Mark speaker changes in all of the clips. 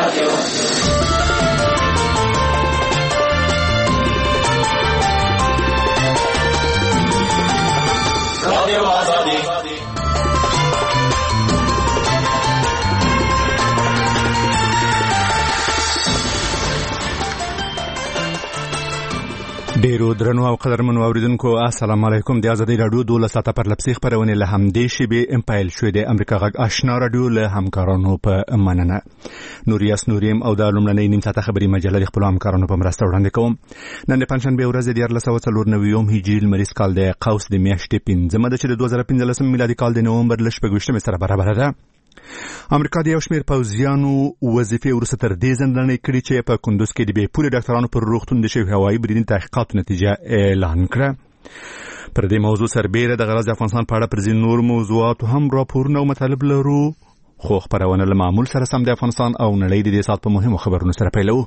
Speaker 1: ډیرو درنو او قدرمنو اوریدونکو السلام علیکم. د ازادي رادیو 12 پر لپسې خبرونه له همدې شیبې امپایل شوې د امریکا غږ آشنا رادیو له همکارانو په مننه. نوریاس نوریم او د لومړنۍ نیم ساعته خبري مجله د خپل همکارانو په مرسته وړاندې کوم. نن د پنځشنبه ورځ د 1494 هجري لمریز کال د قوس د میاشتې 15 د 2015 میلادي کال د نومبر ل 28 سره برابر ده. امریکا د یو شمېر پوځیانو وظیفې وروسته تر دې ځنډنې کړې چې په کندوز کې د بې پولې ډاکټرانو پر روغتون د شوي هوایي بریدونو تحقیقاتو نتیجه اعلان کړه. پر دې موضوع سربیره د غرض افغانستان په اړه پر ځینو نور موضوعاتو هم راپورونه او مطالب لرو، خو خبرونه له معمول سره سم د افغانستان او نړۍ د دې ساعت په مهمو خبرونو سره پیلوو.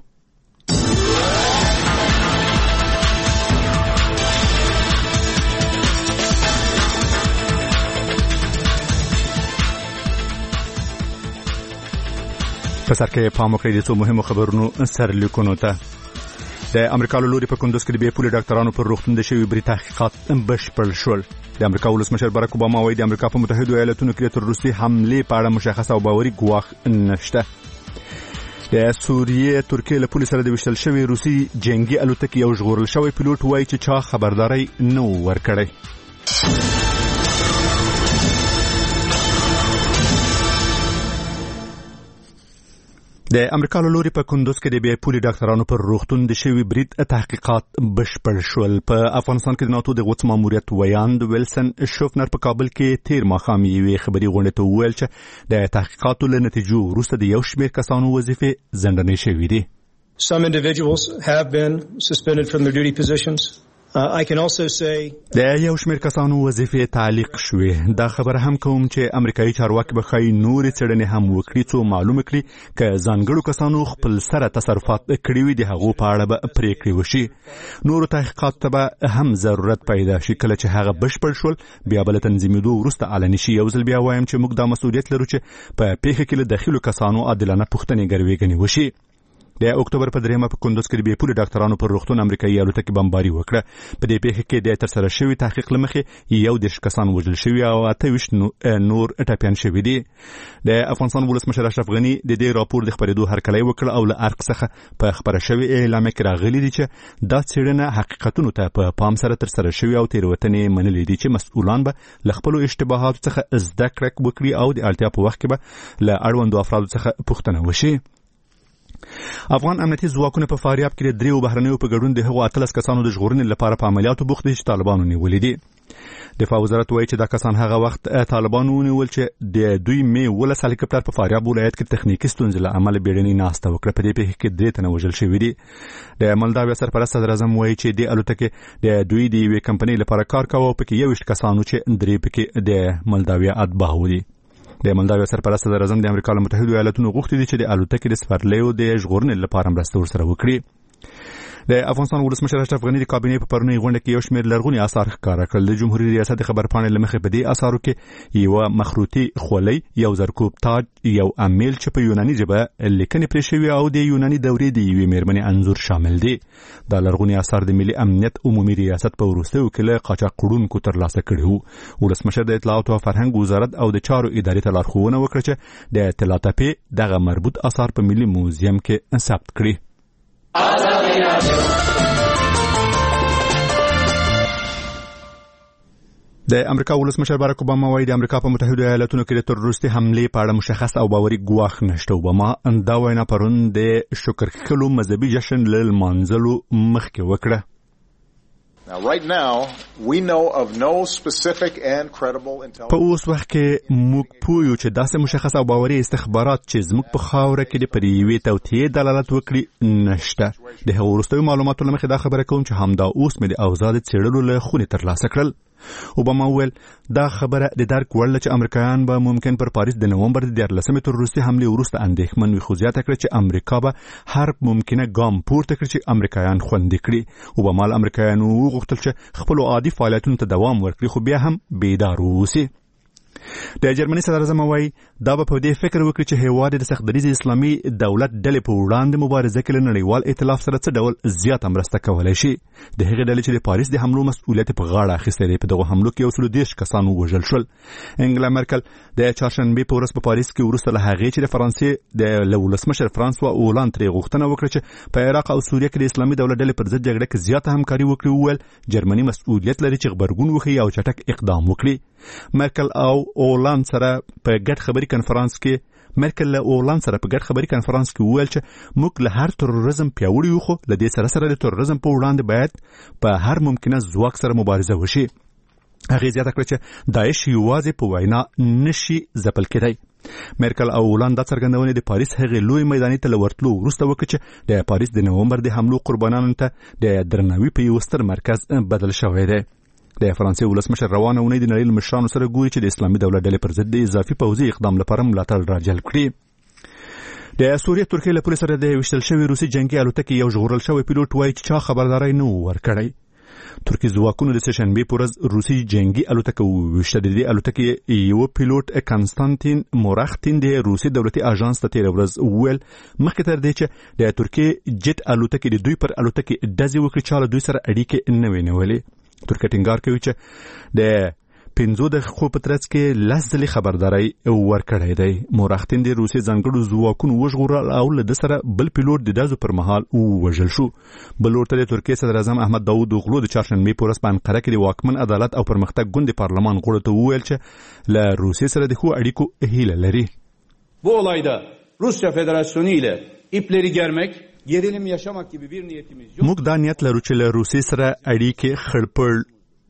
Speaker 1: په سر کې پام وکړئ د څو مهمو خبرونو سرلیکونو ته. د امریکا له لوري په کندوز کې د بې پولې ډاکټرانو پر روغتون د شوي برید تحقیقات بشپړ شول. د امریکا ولسمشر باراک اوباما وایي د امریکا په متحدو ایالاتونو کې د تروریستي حملې په اړه مشخص او باوري ګواښ نشته. د سوریې ترکیې له پولې سره د وشتل شوي روسي جنگي الوتکې یو ژغورل شوی پیلوټ وایي چې چا خبرداري نه ورکړی. د امریکا له لوري په کندوز کې د بې پولې ډاکټرانو پر روغتون د شوي برید تحقیقات بشپړ شول. په افغانستان کې د ناتو د غوڅ ماموریت ویاند ویلسن شوفنر په کابل کې تیر ماښام یوې خبري غونډې ته وویل چې د تحقیقاتو له نتیجو وروسته د یو شمېر کسانو وظیفې ځنډنې شوې دي.
Speaker 2: Some individuals have been suspended from their duty positions. I can also say
Speaker 1: د یو شمېر کسانو وظیفې تعلیق شوې. دا خبره هم کوم چې امریکایي چارواکي به ښایي نورې څېړنې هم وکړي څو معلومه کړي که ځانګړو کسانو خپل سره تصرفات کړي وي د هغو په اړه به پریکړې وشي. نورو تحقیقاتو ته به هم ضرورت پیدا شي. کله چې هغه بشپړ شول بیا به له تنظیمېدو وروسته علني شي. یو ځل بیا وایم چې موږ دا مسؤلیت لرو چې په پیښه کې له داخلو کسانو عادلانه پوښتنې ګروېږنې وشي. د اکتوبر په 3 په کندوز کې د بې پولې ډاکټرانو پر روغتون امریکایي الوتکې بمباري وکړه. په دې پیښه کې د ترسره شوي تحقیق له مخې 11 کسان وژل شوي او 28 نور ټپیان شوي دي. د افغانستان ولسمشر اشرف غني د دې راپور د خبرېدو هرکلی وکړ او له ارق څخه په خبره شوي اعلامیه کې راغلي دي چې دا څېړنه حقیقتونو ته په پام سره ترسره شوي او تېروتنې منلې دي چې مسؤلان به له خپلو اشتباهاتو څخه زده کړه وکړي او د اړتیا په وخت کې به له اړوندو افرادو څخه پوښتنه وشي. افغان امنیتي ځواکونه په فاریاب کې د 3 بهرنیو په ګډون د هغو 18 کسانو د ژغورنې لپاره په عملیاتو بوخت دي چې طالبانو نیولې دي. دفاع وزارت وایي چې دا کسان هغه وخت طالبانو ونیول چې د دوی مې 12 هلیکاپټر په فاریاب ولایت کې تخنیکي ستونزې له امله بیړنۍ ناسته وکړه. په دې پیښه کې 3 تنه وژل شوي دي. د مالداویا سرپرست صدر اعظم وایي چې د الوتکې د دوی د یوې کمپنۍ لپاره کار کاوه او پکې 21 کسانو چې 3 پکې د مالداویا اتباع دي. د مالداویا سرپرست صدر اعظم د امریکا له متحدو ایالاتونو غوښتي دي چې د الوتکې د سپرلیو د ژغورنې لپاره مرسته ورسره وکړي. د افغانستان ولسمشر اشرف غني د کابینې په پرونی غونډه کې یو شمېر لرغوني آثار ښکاره کړل. د جمهوریت ریاست د خبرپاڼې له مخې په دې آثارو کې یو مخروطي خولۍ، یو زرکوب تاج، یو امیل چې په یوناني ژبه لیکنې پرې شوي او د یوناني دورې د یوې مېرمنې انځور شامل دي. دا لرغوني آثار د ملي امنیت عمومي ریاست په وروستیو کې له قاچاقړونکو ترلاسه کړي وو. ولسمشر د اطلاعاتو او فرهنګ وزارت او د چارو ادارې ته لارښوونه وکړه چې د طلاتپې دغه مربوط آثار په ملي موزیم کې ثبت کړي. د امریکا ولسمشر باراک اوباما وایي د امریکا په متحدو ایالاتونو کې د تروریستي حملې په اړه مشخص او باوري ګواښ نشته. اوباما دا وینا پرون د شکرکښلو مذهبي جشن له لمانځلو مخکې وکړه. په اوس وخت کې موږ پوهیو چې داسې مشخص او باوري استخبارات چې زموږ په خاوره کې پر یوې توطیې دلالت وکړي نشته. د هغو وروستیو معلوماتو له مخې دا خبره کوم چې همدا اوس مې د اوضاع د څېړلو له خونې ترلاسه کړل. اوباما وویل دا خبره د درک وړ چې امریکایان به ممکن پر پاریس د نومبر د 14 تروریستي حملې وروسته اندېښمن وي، خو زیاته کړه چې امریکا به هر ممکنه ګام پورته کړي چې امریکایان خوندي کړي. اوباما له امریکایانو وغوښتل چې خپل عادي فعالیتونو ته دوام ورکړي خو بیا هم بیدار واوسي. د جرمني صدر اعظم وایي دا به په دې فکر وکړي چې هیواد د سختدریز اسلامي دولت ډلې په وړاندې مبارزه کې له نړیوال ائتلاف سره څه ډول زیاته مرسته کولی شي. د هغې ډلې چې د پاریس د حملو مسؤلیت په غاړه اخیستی دی په دغو حملو کې 130 کسان ووژل شول. انګلا مرکل د چهارشنبې په ورځ په پاریس کې وروسته له هغې چې د فرانسې د ولسمشر فرانسوا اولاند ترې غوښتنه وکړه چې په عراق او سوریه کې د اسلامي دولت ډلې پر ضد جګړه کې زیاته همکاري وکړي، وویل جرمني مسؤلیت لري چې غبرګون وښیي او چټک اقدام وکړي. مرکل او اولاند سره په ګډ خبري کنفرانس کې وویل چې موږ له هر تروریزم پیاوړي یو، خو له دې سره د تروریزم په وړاندې باید په هر ممکنه ځواک سره مبارزه وشي. هغې زیاته کړه چې داعش یوازې په وینا نشي ځپل کېدی. مرکل او اولاند دا څرګندونې د پاریس هغې لوی میداني ته له ورتلو وروسته وکړه چې د پاریس د نومبر د حملو قربانانو ته د درناوي په یو ستر مرکز بدل شوی دی. د فرانسې ولسمشر روانه اونۍ د نړۍ له مشرانو سره ګوري چې د اسلامي دولت ډلې پر ضد د اضافي پوځي اقدام لپاره ملاتړ راجلب کړي. د سوریې ترکیې له پولې سره د ویشتل شوي روسي جنګي الوتکې یو ژغورل شوی پیلوټ وایي چې چا خبرداری نه و ورکړی. ترکیې ځواکونو د سهشنبې په ورځ روسي جنګي الوتکه وویشته. د دې الوتکې یو پیلوټ کنستانتین مورختین د روسي دولتي اژانس ته تېره ورځ وویل مخکې تر دې چې د ترکیې جټ الوتکې د دوی پر الوتکې ډزې وکړي چا له دوی سره اړیکې نه وې نیولې. ترکیه ټینګار کوي چې د 15 دقیقو په ترڅ کې 10 ځلې خبرداری ورکړی دی. مورختین د روسي ځانګړو ځواکونو وژغورل او له ده سره بل پیلوټ د ډزو پر مهال ووژل شو. بل ورته د ترکیې صدر اعظم احمد داود اوغلو د چهارشنبې په ورځ په انقره کې د واکمن عدالت او پرمختګ ګوند پارلمان غړو ته وویل چې له روسیې سره د ښو اړیکو هیله لري.
Speaker 3: Bu olayda Rusya Federasyonu ile ipleri germek, gerilim yaşamak gibi bir niyetimiz yok.
Speaker 1: موږ دا نیت لرو چې له روسیې سره اړیکې خړپړ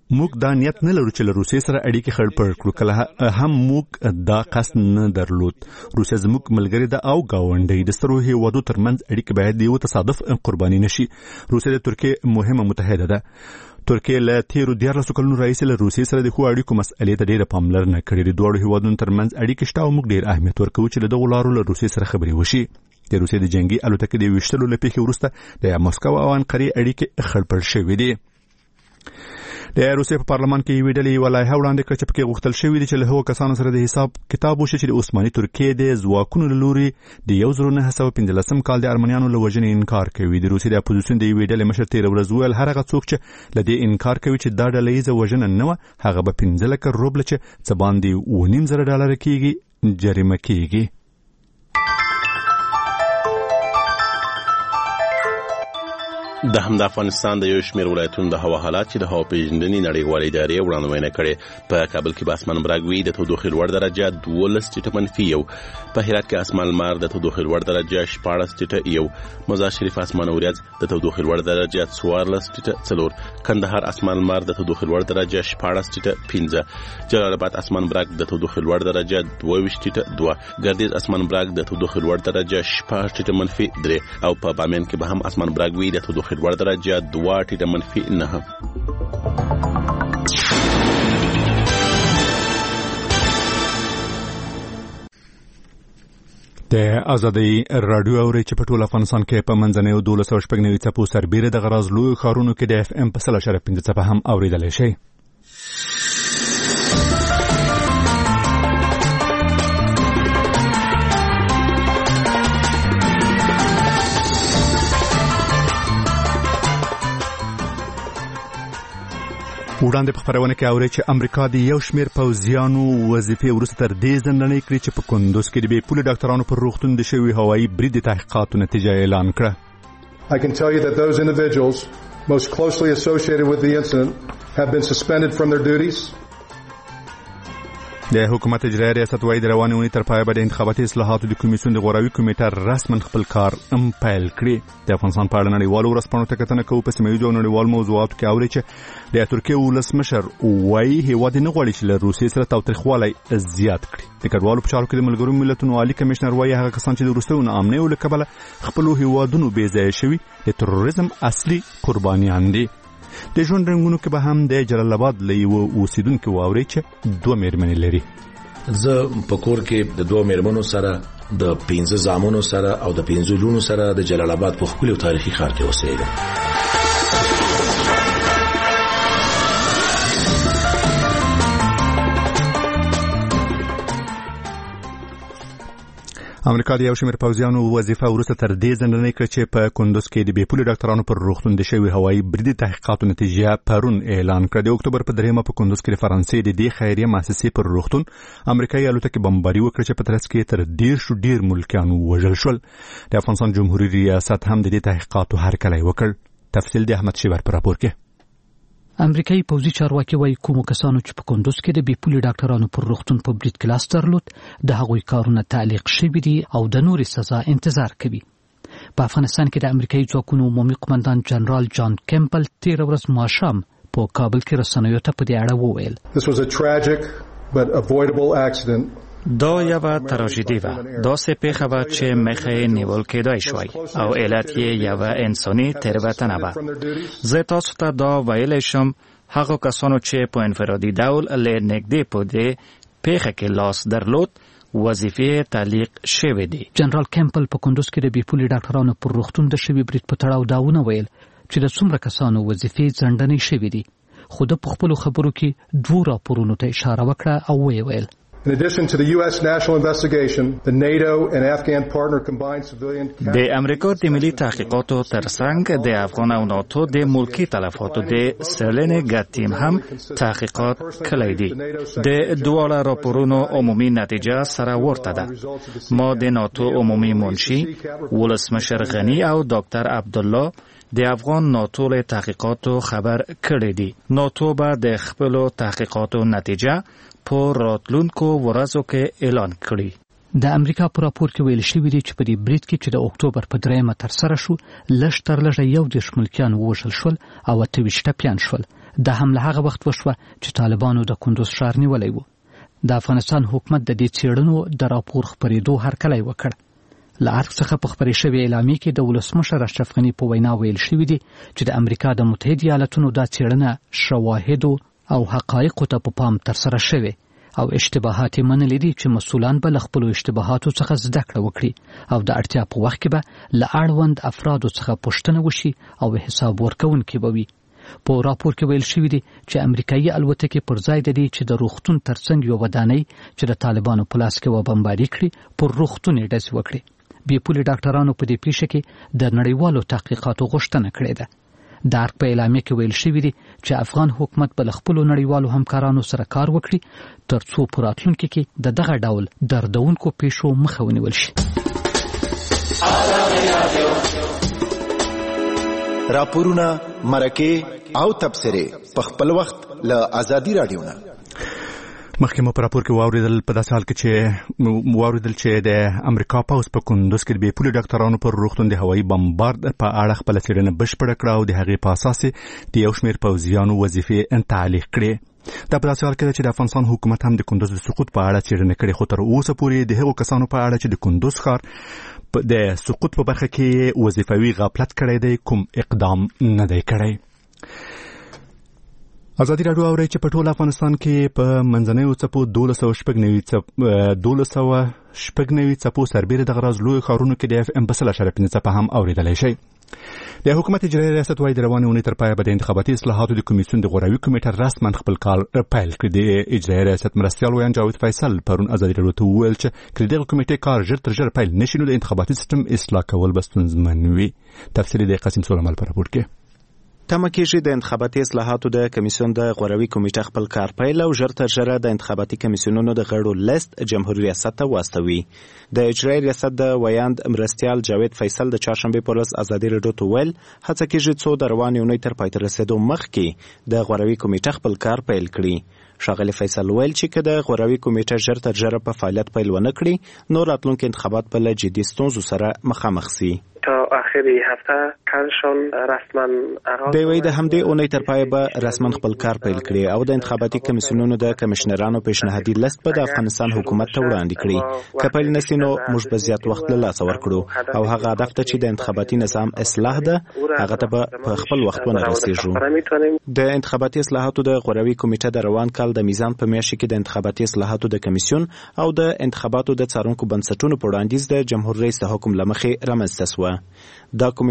Speaker 1: کړو. کله هم موږ دا قصد نه درلود. روسیه زموږ ملګری ده او ګاونډی. د سترو هیوادو ترمنځ اړیکې باید د یو تصادف قرباني نشي. روسیه د ترکیې مهمه متحده ده. ترکیه له تیرو 14 کلونو راهیسې له روسیې سره د ښو اړیکو مسئلې ته ډېره پاملرنه کړې. د دواړو هیوادونو ترمنځ اړیکې شته او موږ ډېر اهمیت ورکوو چې له دغو لارو له روسیې سره خبرې وشي. د روسیې د جنګي الوتکې د ویشتلو له پیښې وروسته د مسکو او انقرې اړیکې خړپړ شوې دي. د روسیې په پارلمان کې یوې ډلې یوه لایحه وړاندې کړه چې پکې غوښتل شوي دي چې له هغو کسانو سره د حساب کتاب وشي چې د عثماني ترکیې د ځواکونو له لوري د 1915 کال د ارمنیانو له وژنې انکار کوي. د روسیې د اپوزیسیون د یوې ډلې مشر تېره ورځ وویل هر هغه څوک چې له دې انکار کوي چې دا ډله ییزه وژنه نه وه هغه به 15 لکه روبله چې څه باندې 2.5 زره ډالره کېږي جریمه کېږي.
Speaker 4: د هم د افغانستان د یو شمېر ولایتونو د هوا حالات چې د هوا پیژندنې نړیوالې ادارې وړاندوینه کړې. په کابل کې به اسمان براګوي د تودوخې لوړ درجه 12 ټیټه -1، په هرات کې اسمان لمر د تودوخې لوړ درجه 14 ټیټه 1، مزار شریف اسمان اوریځ د تودوخې لوړ درجه 14 ټیټه 4، کندهار اسمان لمر د تودوخې لوړ درجه 14 ټیټه 5، جلال آباد اسمان براګ د تودوخې لوړ درجه 22 ټیټه 2، ګردیز اسمان براګ د تودوخې لوړ درجه 14 ټیټه -3 او په بامیان کې به هم اسمان براګوي د تودوخې لوړ درجه 2 ټیټه -9.
Speaker 1: د ازادي رادیو اوري چې په ټول افغانستان کې په منځنیو 12 څپو سربېره د غراز لوی ښارونو کې د FM په 0.5 څپه هم اوریدلی شي. وړاندې په خبرونه کې اوري چې امریکا د یو شمېر پوځیانو وظیفې وروسته تر دې ځنډنۍ کړې چې په کندوز کې د بې پولې ډاکټرانو پر روغتون د شوي هوایي برید د تحقیقاتو نتیجه اعلان کړه.
Speaker 5: I can tell you that those individuals most closely associated with the incident have been suspended from their duties.
Speaker 1: د حکومت اجرایي ریاست وايي د روانې اونۍ تر پایه به د انتخاباتي اصلاحاتو د کمیسیون د غوراوي کمیټه رسما خپل کار پیل کړي. د افغانستان په اړه نړیوالو ورځپاڼو ته کتنه کوو. په سیمه ییزو او نړیوالو موضوعاتو کې اوري چې د ترکیې ولسمشر وايي هیواد نه غواړي چې له روسیې سره تاوتریخوالی زیات کړي. د کډوالو په چارو کې د ملګرو ملتونو عالی کمشنر وايي هغه کسان چې د وروستیو ناامنیو له کبله خپلو هیوادونو بې ځایه شوي د تروریزم اصلي قربانیان دي. د ژوند رنګونو کې به هم د جلال آباد له یوه اوسیدونکي واوري چې 2 مېرمنې لري.
Speaker 6: زه په کور کې د 2 مېرمنو سره د 15 زامنو سره او د 15 لونو سره د جلال آباد په ښکلي او تاریخي ښار کې اوسېږم.
Speaker 1: امریکا د یو شمېر پوځیانو وظیفه وروسته تر دې ځنډنې کړه چې په کندوز کې د بې پولې ډاکټرانو پر روغتون د شوي هوایي بریدي تحقیقاتو نتیجه پرون اعلان کړه. د اکتوبر په 3 په کندوز کې د فرانسې د دې خیریه مؤسسې پر روغتون امریکایي الوتکې بمباري وکړه چې په ترڅ کې تر 10 ملکیان ووژل شول. د افغانستان جمهوریت ریاست هم د دې تحقیقاتو هرکلی وکړ. تفصیل د احمد شیبر په راپور کې.
Speaker 7: امریکایي پوځي چارواکي وايي کومو کسانو چې په کندوز کې د بې پولې ډاکټرانو پر روغتون په برید کې لاس درلود د هغوی کارونه تعلیق شوي دي او د نورې سزا انتظار کوي. په افغانستان کې د امریکایي ځواکونو عمومي قومندان جنرال جان کیمپل 13 ورځ ماښام په کابل کې رسنیو ته په دې اړه وویل.
Speaker 5: This was a tragic but avoidable accident.
Speaker 8: دا یوه تراژیدي وه. داسې پیښه وه چې مخه نیول کېدای شوی او علت یې یوه انساني تېروتنه وه. زه تاسو ته دا ویلی شم هغو کسانو چې په انفرادي ډول له نږدې په دې پیښه کې لاس درلود وظیفې تعلیق شوې دي.
Speaker 7: جنرال کیمپل په کندوز کې د بې پولې ډاکټرانو پر روغتون د شوي برید په تړاو داونه ویل چې د څومره کسانو وظیفې ځنډنې شوې دي. خو د په خپلو خبرو کې 2 راپورونو ته اشاره وکړه او ویل
Speaker 5: In addition to the U.S. national investigation, the NATO and Afghan partner combined civilian
Speaker 8: د امریکا د ملي تحقیقاتو ترڅنګ د افغان او ناتو د ملکی تلفاتو د څېړنې ګډ ټیم هم تحقیقات کړی دي. د دواړو راپورونو عمومي نتیجه سره ورته ده. ما د ناتو عمومي منشي ولسمشر غنی او ډاکټر عبدالله د افغان ناتو له تحقیقاتو خبر کړی دي. ناتو به د خپلو تحقیقاتو نتیجه په راتلونکو ورځو کې اعلان کړي.
Speaker 7: د امریکا په راپور کې ویل شوی دی چې په دې برید کې چې د اکتوبر په 3 ترسره شو لږ تر لږه 11 ملکیان ووژل شول او 28 ټپیان شول. دا هم له هغه وخت وشوه چې طالبانو د کندوز ښار نیولی و. د افغانستان حکومت د دې څېړنو د راپور خپرېدو هرکلی وکړ. له ارګ څخه په خپرې شوې اعلامیې کې د ولسمشر اشرف غني په وینا ویل شوی دی چې د امریکا د متحده ایالاتونو دا څېړنه شواهدو او حقایقو ته په پام ترسره شوی او اشتباهات یې منلي دي چې مسؤلان به له خپلو اشتباهاتو څخه زده کړه وکړي او د اړتیا په وخت کې به له اړوند افرادو څخه پوښتنه وشي او حساب ورکوونکي به وي. په راپور کې ویل شوی دی چې امریکایي الوتکې پر ځای د دې چې د روغتون ترڅنګ یو ودانۍ چې د طالبانو په لاس کې وبمباري کړي پر روغتون یې ډزې وکړي. بې پولې ډاکټرانو په دې پیښه کې د نړیوالو تحقیقاتو غوښتنه کړې ده. د ارګ په اعلامیه کې ویل شوی دی چې افغان حکومت به له خپلو نړیوالو همکارانو سره کار وکړي ترڅو په راتلونکي کې د دغه ډول دردونکو پیښو مخه ونیول شي.
Speaker 9: راپورونه، مرکې او تبصرې په خپل وخت له آزادي رادیو نه.
Speaker 1: مخکې مو په راپور کې واوریدل په داسې حال کې چې د امریکا پوځ په کندوز کې د بې پولې ډاکټرانو پر روغتون د هوایي بمبارد په اړه خپله څېړنه بشپړه کړه او د هغې په اساس د یو شمېر پوځیانو وظیفې تعلیق کړې. دا په داسې حال کې ده چې د افغانستان حکومت هم د کندوز د سقوط په اړه څېړنه کړې خو تر اوسه پورې د هغو کسانو په اړه چې د کندوز ښار د سقوط په برخه کې وظیفوي غفلت کړی دی کوم اقدام نه دی کړی. ازادي راډیو اوري چې په ټول افغانستان کې په منځنیو څپو 1290 څپو سربېره د غراز لوی ښارونو کې د FM 100.5 څپه هم اوریدلی شي. د حکومت اجرایي ریاست وايي د روانې اونۍ تر پایه به د انتخاباتي اصلاحاتو د کمیسیون د غوراوي کمیټه رسما خپل کار پیل کړي. د اجرایي ریاست مرستیال ویان جاوید فیصل پرون ازادي راډیو ته وویل چې کله دغه کمیټې کار ژر تر ژره پیل نشي نو د انتخاباتي سیستم اصلاح کول به ستونزمن وي. تفصیل د قاسم سلیمان په راپور کې.
Speaker 10: تمه کېږي د انتخاباتي اصلاحاتو د کمیسیون د غوراوي کمیټه خپل کار پیل او ژر تر ژره د انتخاباتي کمیسیونونو د غړو لیست جمهوریت ریاست ته واستوي. د اجرایي ریاست د ویاند مرستیال جاوید فیصل د چهارشنبې په ورځ ازادي راډیو ته ویل هڅه کېږي څو د روانې اونۍ تر پای ته رسېدو مخکې د غوراوي کمیټه خپل کار پیل کړي. ښاغلي فیصل ویل چې که د غوراوي کمیټه ژر تر ژره په فعالیت پیل ونه کړي نو راتلونکي انتخابات به له جدي ستونزو سره مخامخ سي.
Speaker 11: تا آخر هفته کارشان رسما آغاز
Speaker 10: دی وی د همدې اونۍ تر پایه به رسما خپل کار پیل کړي او د انتخاباتي کمیسیونونو د کمشنرانو پیشنهادي لیست به د افغانستان حکومت ته وړاندې کړي. که پیل نسي نو موږ به زیات وخت له لاسه ورکړو او هغه هدف ته چې د انتخاباتي نظام اصلاح ده هغه ته به په خپل وخت ونه رسېږو. د انتخاباتي اصلاحاتو د غوراوي کمیټه د روان کال د میزان په میاشت کې د انتخاباتي اصلاحاتو د کمیسیون او د انتخاباتو د څارونکو بنسټونو په وړاندیز د جمهور رئیس د حکم له مخې رامنځته شوه. دا کمیټه دنده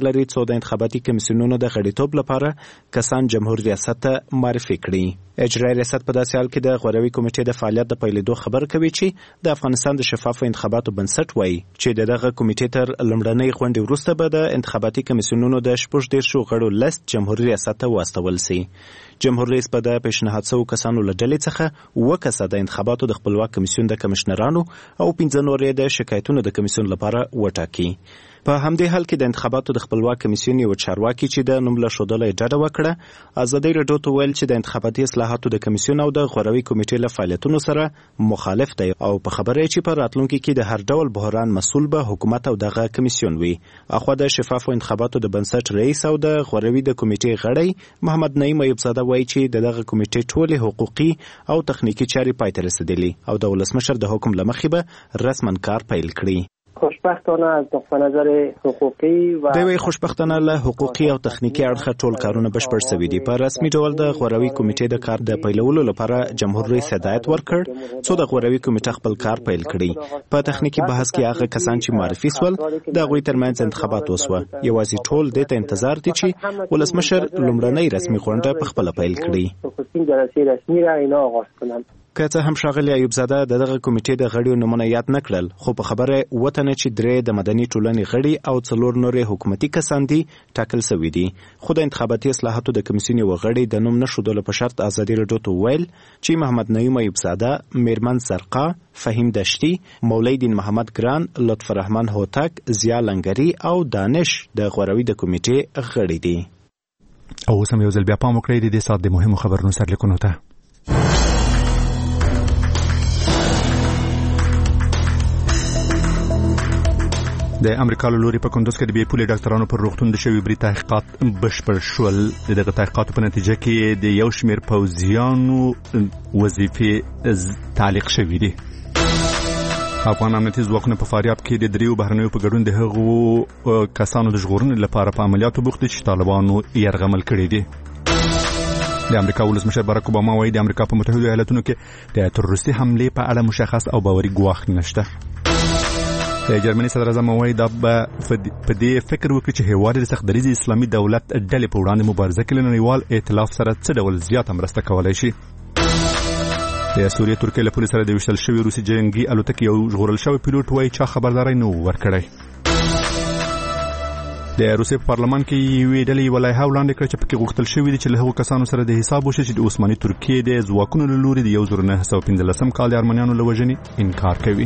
Speaker 10: لري څو د انتخاباتي کمیسیونونو د غړیتوب لپاره کسان جمهور ریاست ته معرفي کړي. اجرایي ریاست په داسې حال کې د غوروي کمیټې د فعالیت د پیلېدو خبر کوي چې د افغانستان د شفافو انتخاباتو بنسټ وایي چې دغه کمیټې تر لومړنۍ غونډې وروسته به د انتخاباتي کمیسیونونو د 14 غړو لیست جمهوریت ریاست ته واستول شي. جمهور رئیس په د پیشنهاد شوو کسانو له ډلې څخه 9 کسه د انتخاباتو د خپلواک کمیسیون د کمشنرانو او 15 نورې د شکایتونو د کمیسیون لپاره وټاکي. په همدې حال کې د انتخاباتو د خپلواک کمیسیون یو چارواکي چې د نوم له ښودلو یې ډډه وکړه ازادي راډیو ته ویل چې د انتخاباتي اصلاحاتو د کمیسیون او د غوروي کمیټې له فعالیتونو سره مخالف دی او په خبره چې په راتلونکي کې د هر ډول بحران مسؤل به حکومت او دغه کمیسیون وي. اخوا د شفافو انتخاباتو د بنسټ رئیس او د غوروي د کمیټې غړی محمد نعیم ایوبزاده وایي چې دغه کمیټې ټولې حقوقي او تخنیکی چارې پای ته رسیدلي او د ولسمشر د حکم له مخې به رسما کار پیل کړي.
Speaker 12: خوشبختانه از نقطه نظر حقوقي و
Speaker 10: دوی خوشبختانه له حقوقي او تخنیکی اړخه ټول کارونه بشپړ شوي دي. په رسمي ډول د غوروي کمیټې د کار د پیلولو لپاره جمهور رئیس هدایت ورکړ څو د غوروي کمیټې خپل کار پیل کړي. په تخنیکی بحث کې هغه کسان چې معرفي سول د غوي ترمنځ انتخابات وسوه. یوازې ټول د انتظار دي چې ولسمشر لومړنۍ رسمي غونډه په خپل پیل کړي. که څه هم ښاغلی ایوبزاده دغه کمیټې د غړیو نومونه یاد نه کړل خو په خبره وطنه چې 3 د مدني ټولنې غړي او 4 نورې حکومتي کسان دي ټاکل شوي دي. خو د انتخاباتي اصلاحاتو د کمیسیون یو غړي د نوم نشودلو په شرط ازادي راډیو ته ویل چې محمد نعیم ایوبزاده، میرمن زرقا، فهیم دشتی، مولوی دین محمد ګران، لطف الرحمن هوتک، ضیا لنګری او دانش د غوروي د کمیټې غړي دي.
Speaker 1: او اوس هم یو ځل بیا پام وکړئ د دې سات د مهمو خبرونو سرلیکونو ته. د امریکا له لوري په کندوز کې د بې پولې ډاکټرانو پر روغتون د شوي بري تحقیقات بشپړ شول. د دغه تحقیقاتو په نتیجه کې د یو شمېر پوځیانو وظیفې تعلیق شوي دي. افغان امنیتي ځواکونه په فاریاب کې د 3 بهرنیو په ګډون د هغو کسانو د ژغورنې لپاره په عملیاتو بوخت دي چې طالبانو یرغمل کړي دي. د امریکا ولسمشر باراک اوباما وایي د امریکا په متحده ایالاتونو کې د تروریستي حملې په اړه مشخص او باوري ګواښ نشته. د جرمني صدر اعظم وایي دا په دې فکر وکړي چې هیواد د سخت دریځ اسلامي دولت ډلې په وړاندې مبارزه کې له نړیوال ائتلاف سره څه ډول زیاته مرسته کولی شي. د سوریې ترکیې له پولې سره د ویشتل شوي روسي جنګي الوتکې یو ژغورل شوی پیلوټ وایي چا خبرداری نه و ورکړی. د روسیې په پارلمان کې یوې ډلې یوه لایحه وړاندې کړه چې پکې غوښتل شوي دي چې له هغو کسانو سره د حساب وشي چې د عثماني ترکیې د ځواکونو له لوري د 1915 کال د ارمنیانو له وژنې انکار کوي.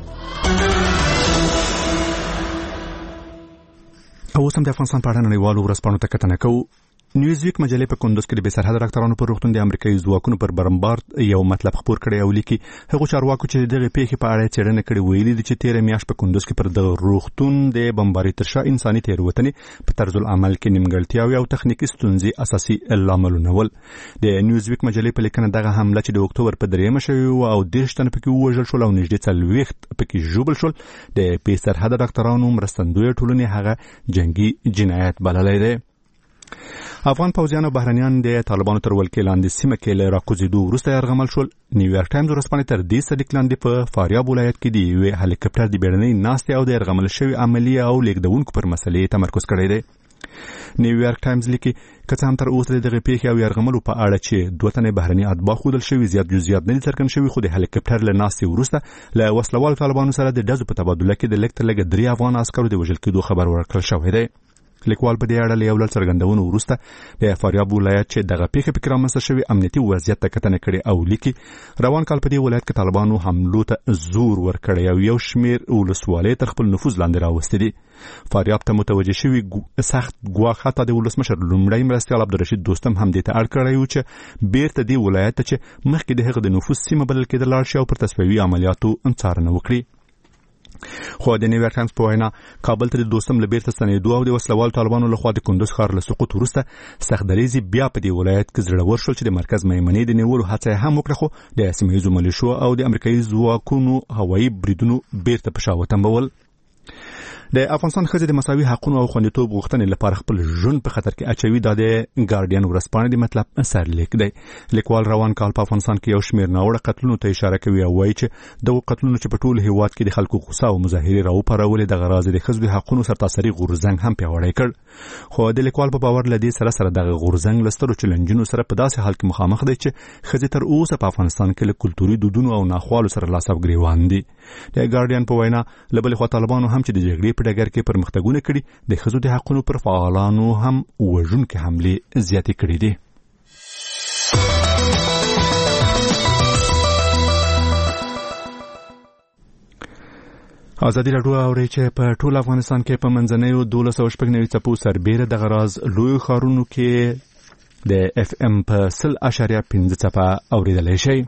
Speaker 1: او اوس هم د افغانستان په اړه نړیوالو ورځپاڼو ته کتنه کوو. نیوزویک مجلې په کندوز کې د بې سرحده ډاکټرانو پر روغتون د امریکایي ځواکونو پر برمبارد یو مطلب خپور کړی او لیکي هغو چارواکو چې دغه پیښې په اړه څېړنه کړې ویلي دي چې تېره میاشت په کندوز کې پر دغه روغتون د بمبارۍ تر شا انساني تېروتنې په طرز العمل کې نیمګړتیاوې او تخنیکي ستونزې اساسي لاملونه ول. د نیوزویک مجلې په لیکنه دغه حمله چې د اکتوبر په 3 شوې وه او 30 تنه پکې ووژل شول او نږدې 40 پکې ژوبل شول د بې سرحده ډاکټرانو مرستندویه ټولنې هغه جنګي جنایت بللی دی. افغان پوځیان او بهرنیان د طالبانو تر ولکې لاندې سیمه کې له راکوزېدو وروسته یرغمل شول. نیویارک ټایمز ورځپاڼې تر دې صدیق لاندې په فاریاب ولایت کې د یوې هلیکاپټر د بیړنۍ ناستې او د یرغمل شوي عملیې او لیږدونکو پر مسلې تمرکز کړی دی. نیویارک ټایمز لیکي که څه هم تر اوسه د دغې پیښې او یرغملو په اړه چې 2 تنه بهرني اتباع ښودل شوي زیات جزئیات نه دي څرګند شوي، خو د هلیکاپټر له ناستې وروسته له وسلوالو طالبانو سره د ډزو په تبادله کې د لږ تر لږه 3 افغان عسکرو د وژل کېدو خبر ورکړل شوی دی. لیکوال په دې اړه له یو لړ څرګندونو وروسته د فاریاب ولایت چې دغه پیښې پکې رامنځته شوې امنیتي وضعیت ته کتنه کړې او لیکي روان کال په دې ولایت کې طالبانو حملو ته زور ورکړی او یو شمېر ولسوالۍ تر خپل نفوذ لاندې راوستې دي. فاریاب ته متوجه شوي سخت ګواښ حتی د ولسمشر لومړی مرستیال عبدالرشید دوستم هم دې ته اړ کړی و چې بیرته دې ولایت ته چې مخکې د هغه د نفوذ سیمه بلل کېدل لاړ شي او پر تصفیوي عملیاتو څارنه وکړي. خو د نیویارک ټایمز په وینا کابل ته د دوستم له بیرته ستنېدو او د وسلوالو طالبانو لخوا د کندوز ښار له سقوط وروسته سخت دریځي بیا په دې ولایت کې زړور شول چې د مرکز میمنې د نیولو هڅه یې هم وکړه، خو د سیمه ییزو ملیشو او د امریکایي ځواکونو هوایي بریدونو بیرته په شا وتمبول. د افغانستان ښځې د مساوي حقونو او خوندیتوب غوښتنې لپاره خپل ژوند په خطر کې اچوي. دا د ګارډین ورځپاڼې د مطلب سرلیک دی. لیکوال روان کال په افغانستان کې یو شمېر ناوړه قتلونو ته اشاره کوي او وایي چې دغه قتلونو چې په ټول هیواد کې د خلکو غوسه او مظاهرې راوپارولې دغه راز د ښځو د حقونو سرتاسري غورځنګ هم پیاوړی کړ. خو د لیکوال په باور له دې سره دغه غورځنګ له سترو چیلنجونو سره په داسې حال کې مخامخ دی چې ښځې تر اوسه په افغانستان کې له کلتوري دودونو او ناخوالو سره لاس او ګریوان دي. د ګارډین په وینا له بلې خوا طالبانو هم چې د جګړې په ډګر کې پرمختګونه کړي د ښځو د حقونو پر فعالانو هم وژونکې حملې زیاتې کړي دي. ازادي راډیو اوري چې په ټول افغانستان کې په منځنیو 1290 څپو سربېره دغه راز لوی ښارونو کې د اف ام په 0.5 څپه اوریدلای شي.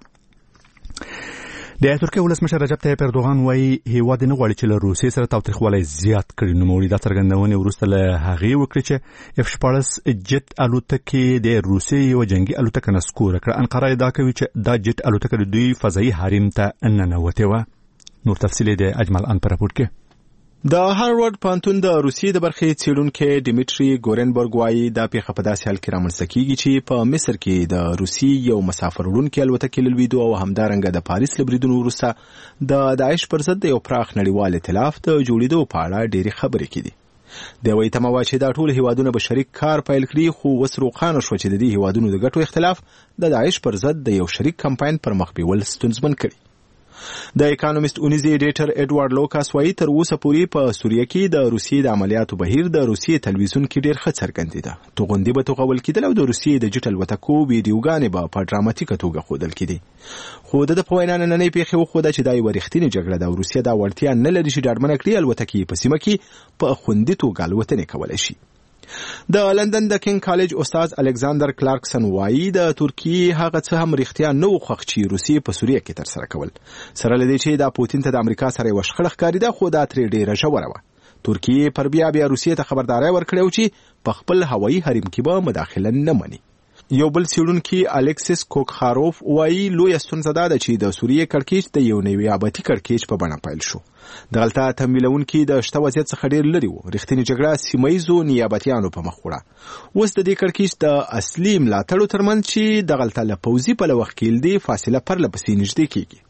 Speaker 1: د ترکیه ولسمشر رجب طیب اردوغان وايي هیواد نه غواړي چې له روسیې سره تاوتریخوالی زیات کړي. نوموړي دا څرګندونې وروسته له هغې وکړي چې F-14 جت الوتکې د روسیې یوه جنګي الوتکه نسکوره کړه. انقره ادعا کوي چې دا جت الوتکه د دوی فضایي حریم ته ننوتې وه. نور تفصیل د اجمل ان په راپور کې.
Speaker 10: د هاروارد پوهنتون د روسیې د برخې څېړونکی ډیمیټري ګورنبرګ وايي دا پیښه په داسې حال کې رامنځته کیږي چې په مصر کې د روسیې یو مسافر وړونکي الوتکې له لوېدو او همدارنګه د پاریس له بریدونو وروسته د داعش پر ضد د یو پراخ نړیوال ائتلاف د جوړېدو په اړه ډېرې خبرې کېدي. د وایي تمه وه چې دا ټول هیوادونه به شریک کار پیل کړي، خو اوس روښانه شوه چې د دې هیوادونو د ګټو اختلاف د داعش پر ضد د یو شریک کمپاین پر مخ بیول ستونزمن کړي. د اکانومیست اونیزي ایډیټر ایډوارډ لوکاس وايي تر اوسه پورې په سوریه کې د روسیې د عملیاتو بهیر د روسیې تلویزیون کې ډېر ښه څرګندېده. توغندي به توغول کېدل او د روسیې د جټ الوتکو ویډیوګانې به په ډراماتیکه توګه ښودل کېدې. خو د په وینا نننۍ پیښې وښوده چې دا یوه رښتینې جګړه ده او روسیه دا وړتیا نه لري چې ډاډمنه کړي الوتکې په سیمه کې په خوندي توګه الوتنې کولی شي. د لندن د کینګ کالج استاد الکساندر کلارکسن وايي د ترکیې هغه څه هم رښتیا نه و خوښ چې روسیې په سوریه کې ترسره کول، سره له دې چې دا پوتین ته د امریکا سره یوه شخړه ښکارېده، خو دا ترې ډېره ژوره وه. ترکیې پر بیا روسیې ته خبرداری ورکړی و چې په خپل هوایي حریم کې به مداخله نه مني. یو بل څېړونکي الکسیس کوکخاروف وايي لویه ستونزه دا ده چې د سوریې کړکېچ د یو نیابتي کړکېچ په بڼه پیل شو. دغلته تمویلونکي د شته وضعیت څخه ډېر لرې وو. رښتینې جګړه سیمه ییزو نیابتیانو په مخ وړه. اوس د دې کړکېچ د اصلي ملاتړو ترمنځ چې دغلته له پوځي پلوه ښکېل دي فاصله پرله پسې نږدې کېږي.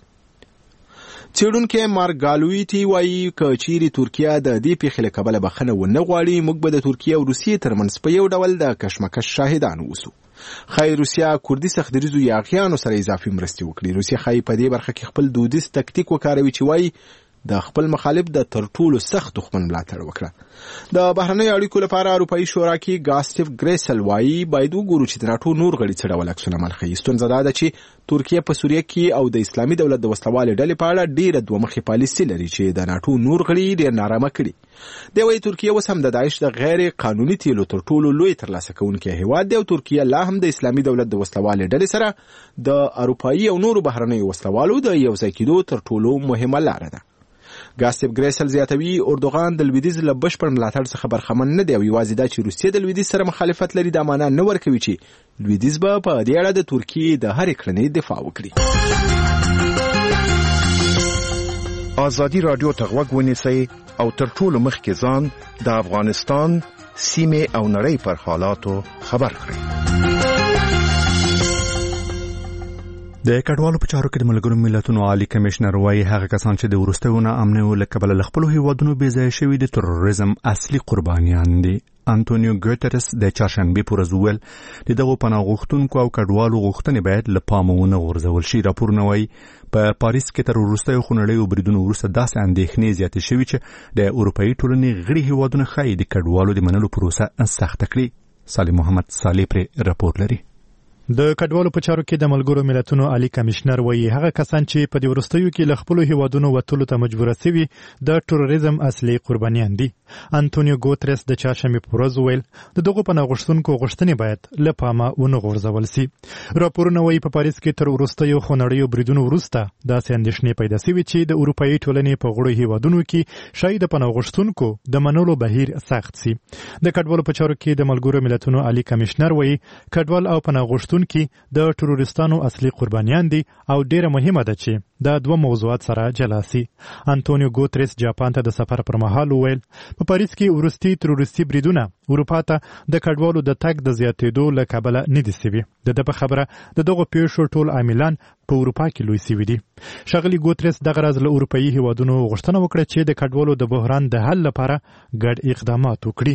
Speaker 10: څېړونکی مارک ګالویټي وايي که چیرې ترکیه د دې پیښې له کبله بخښنه ونه غواړي، موږ به د ترکیې او روسیې ترمنځ په یو ډول د کشمکش شاهدان اوسو. ښایي روسیه کوردي سختدریزو یاغیانو سره اضافي مرستې وکړي. روسیه ښایي په دې برخه کې خپل دودیز تکتیک وکاروي چې وايي د خپل مخالف د تر ټولو سخت دښمن ملاتړ وکړه. د بهرنیو اړیکو لپاره اروپایي شورا کې ګاستف ګریسل وايي باید وګورو چې د ناټو نور غړي څه ډول عکسونه عمل ښیي. ستونزه دا ده چې ترکیه په سوریه کې او د اسلامي دولت د وسلوالې ډلې په اړه ډېره دوه مخې پالیسي لري چې د ناټو نور غړي ډېر نارامه کړي. دی وايي ترکیه اوس هم د داعش د غیر قانوني تیلو تر ټولو لوی ترلاسه کوونکی هیواد دی او ترکیه لا هم د اسلامي دولت د وسلوالې ډلې سره د اروپایي او نورو بهرنیو وسلوالو د یوځای کېدو تر ټولو مهمه لاره ده. ګاستف ګریسل زیاتوي اردوغان د لویدیځ له بشپړ ملاتړ څخه برخمن نه دی او یوازې دا چې روسیه د لویدیځ سره مخالفت لري دا معنا نه ورکوي چې لویدیځ به په دې اړه د ترکیې د هرې کړنې دفاع وکړي.
Speaker 13: ازادي راډیو ته غوږ ونیسئ او تر ټولو مخکې ځان د افغانستان سیمې او نړۍ پر حالاتو خبر کړئ.
Speaker 1: د کډوالو په چارو کې د ملګرو ملتونو عالی کمشنر وايي هغه کسان چې د وروستیو ناامنیو له کبله له خپلو هیوادونو بې ځایه شوي د تروریزم اصلي قربانیان دي. انټونیو ګوترس د چهارشنبې په ورځ وویل د دغو پناه غوښتونکو او کډوالو غوښتنې باید له پامه ونه غورځول شي. راپورونه وايي په پاریس کې تر وروستیو خونړیو بریدونو وروسته داسې اندېښنې زیاتې شوي چې د اروپایي ټولنې غړي هیوادونه ښایي د کډوالو د منلو پروسه سخته کړي. صالح محمد صالح پرې راپور لري.
Speaker 14: د کډوالو په چارو کې د ملګرو ملتونو عالی کمشنر وايي هغه کسان چې په دې وروستیو کې له خپلو هیوادونو وتلو ته مجبور شوي د تروریزم اصلي قربانیان دي. انټونیو ګوترس د چهارشنبې په ورځ وویل د دغو پناه غوښتونکو غوښتنې باید له پامه ونه غورځول شي. راپورونه وايي په پاریس کې تر وروستیو خونړیو بریدونو وروسته داسې اندېښنې پیدا شوي چې د اروپایي ټولنې په غړو هیوادونو کې شاید د پناه غوښتونکو د منلو بهیر سخت شي. د کډوالو په چارو کې د ملګرو ملتونو عالی کمشنر وايي کډوال او پناه غوښتونکي اوسیدونکو د ټروریستانو اصلي قربانیان دي او ډیره مهمه ده چې دا دوه موضوعات سره جلا سي. انټونیو ګوتریس جاپان ته د سفر پر مهال وویل په پاریس کې ورستي تروریستي بریدونه اروپا ته د کډوالو د تګ د زیاتېدو له کبله نه دي سوي. د خبره د دغه پیښو ټول عاملان په اروپا کې لوی سوي دي. ښاغلي ګوتریس دغه راز له اروپایي هیوادونو غوښتنه وکړه چې د کډوالو د بحران د حل لپاره ګډ اقدامات وکړي.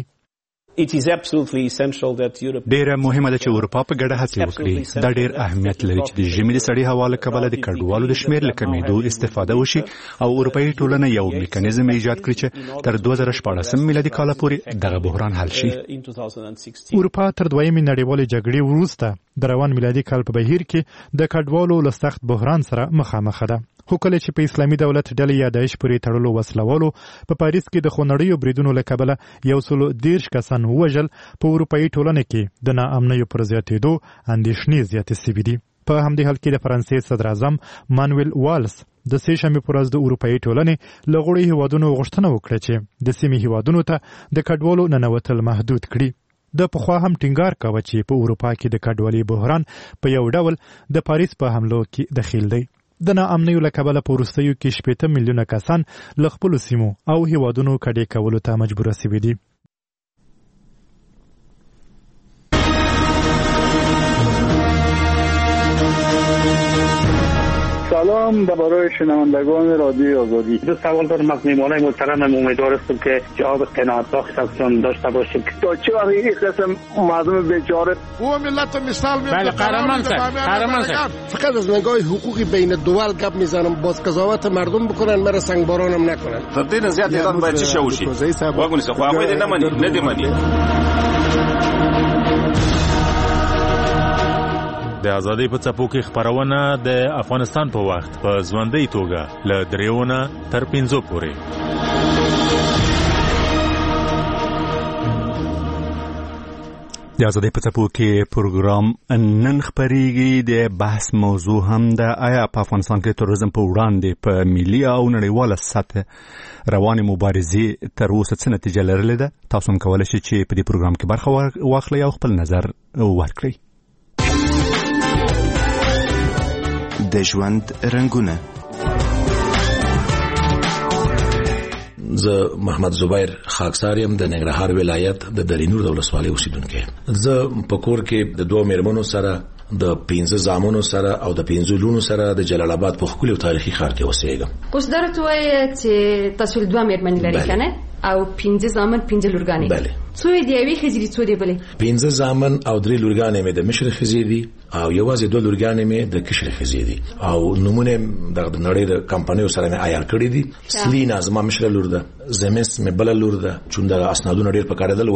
Speaker 1: ډیره مهمه ده چې اروپا په ګډه هڅې وکړي. دا ډیر اهمیت لري چې د ژمي د سړې هوا له کبله د کډوالو د شمیر له کمیدو استفاده وشي او اروپایي ټولنه یو میکانیزم ایجاد کړي چې تر 2014 میلادي کال پورې دغه بحران حل شي.
Speaker 14: اروپا تر دویمې نړیوالې جګړې وروسته د روان میلادي کال په بهیر کې د کډوالو له سخت بحران سره مخامخ ده. خو کله چې په اسلامي دولت ډلې یا داعش پورې تړلو وسلوالو په پاریس کې د خونړیو بریدونو له کبله 130 کسان ووژل، په اروپایي ټولنه کې د ناامنیو پر زیاتېدو اندېښنې زیاتې سوي دي. په همدې حال کې د فرانسې صدر اعظم مانویل والس د سې شنبې پر ورځ د اروپایي ټولنې له غړو هیوادونو غوښتنه وکړه چې د سیمې هیوادونو ته د کډوالو ننوتل محدود کړي. د پخوا هم ټینګار کاوه چې په اروپا کې د کډوالۍ بحران په یو ډول د پاریس په حملو کې دخیل دی. د ناامنیو له کبله په وروستیو کې 80 میلیونه کسان له خپلو سیمو او هیوادونو کډې کولو ته مجبوره سوي دي.
Speaker 15: سلام برای شنوندگان رادیو آزادی. دو سوال دارم از میهمانان محترمم. امیدوار هستم که جواب قناعت بخش ازشون داشته باشیم. تا چه وقت این قسم مردم بیچاره
Speaker 16: و ملت مثال میاد.
Speaker 17: بله قهرمان صاحب
Speaker 16: فقط از نگاه حقوقی بین دول گپ میزنم، باز قضاوت مردم بکنن، مرا سنگبارانم نکنن.
Speaker 17: تر دې زیات اعلان باید چه وشي؟ واګونی څه خو هغه دې نه دی مني.
Speaker 18: د ازادۍ په څپو کې خبرونه د افغانستان په وخت په ژوندۍ توګه له 3 تر 5 پورې.
Speaker 1: د ازادۍ په څپو کې پروګرام نن خبرېږي. د بحث موضوع هم د آیا په افغانستان کې تروریزم په وړاندې په ملي او نړیواله سطح روانې مبارزې تر اوسه څه نتیجه لرلې ده. تاسو هم کولی شئ چې په دې پروګرام کې برخه واخلئ او خپل نظر ورکړئ.
Speaker 9: د ژوند رنگونه.
Speaker 6: زه محمد زبیر خاکسار یم، د ننګرهار ولایت د درینور د ولسوالۍ اوسیدونکی. زه په کور کې د 2 میرمنو سره، د 15 زامنو سره او د 15 لونو سره د جلال آباد په ښکلي او تاریخي ښار کې اوسېږم.
Speaker 19: اوس درته وایي چې تاسو 2 میرمنې لرئ کنه او 15 زامن 15 لورګانې.
Speaker 6: بله.
Speaker 19: څو دی یوې ښځې څو دی بلې؟
Speaker 6: 15 زامن او 3 لورګانې مې د مشر ښځې دي او یوازې 2 لورګانې مې د کشر ښځې دي او نمونه د نړۍ د کمپنیو سره مې عیار کړی دي. سلینا زما مشر لور ده، زمس مې بل لور ده، چون د اسنادونو ډېر پکاردل.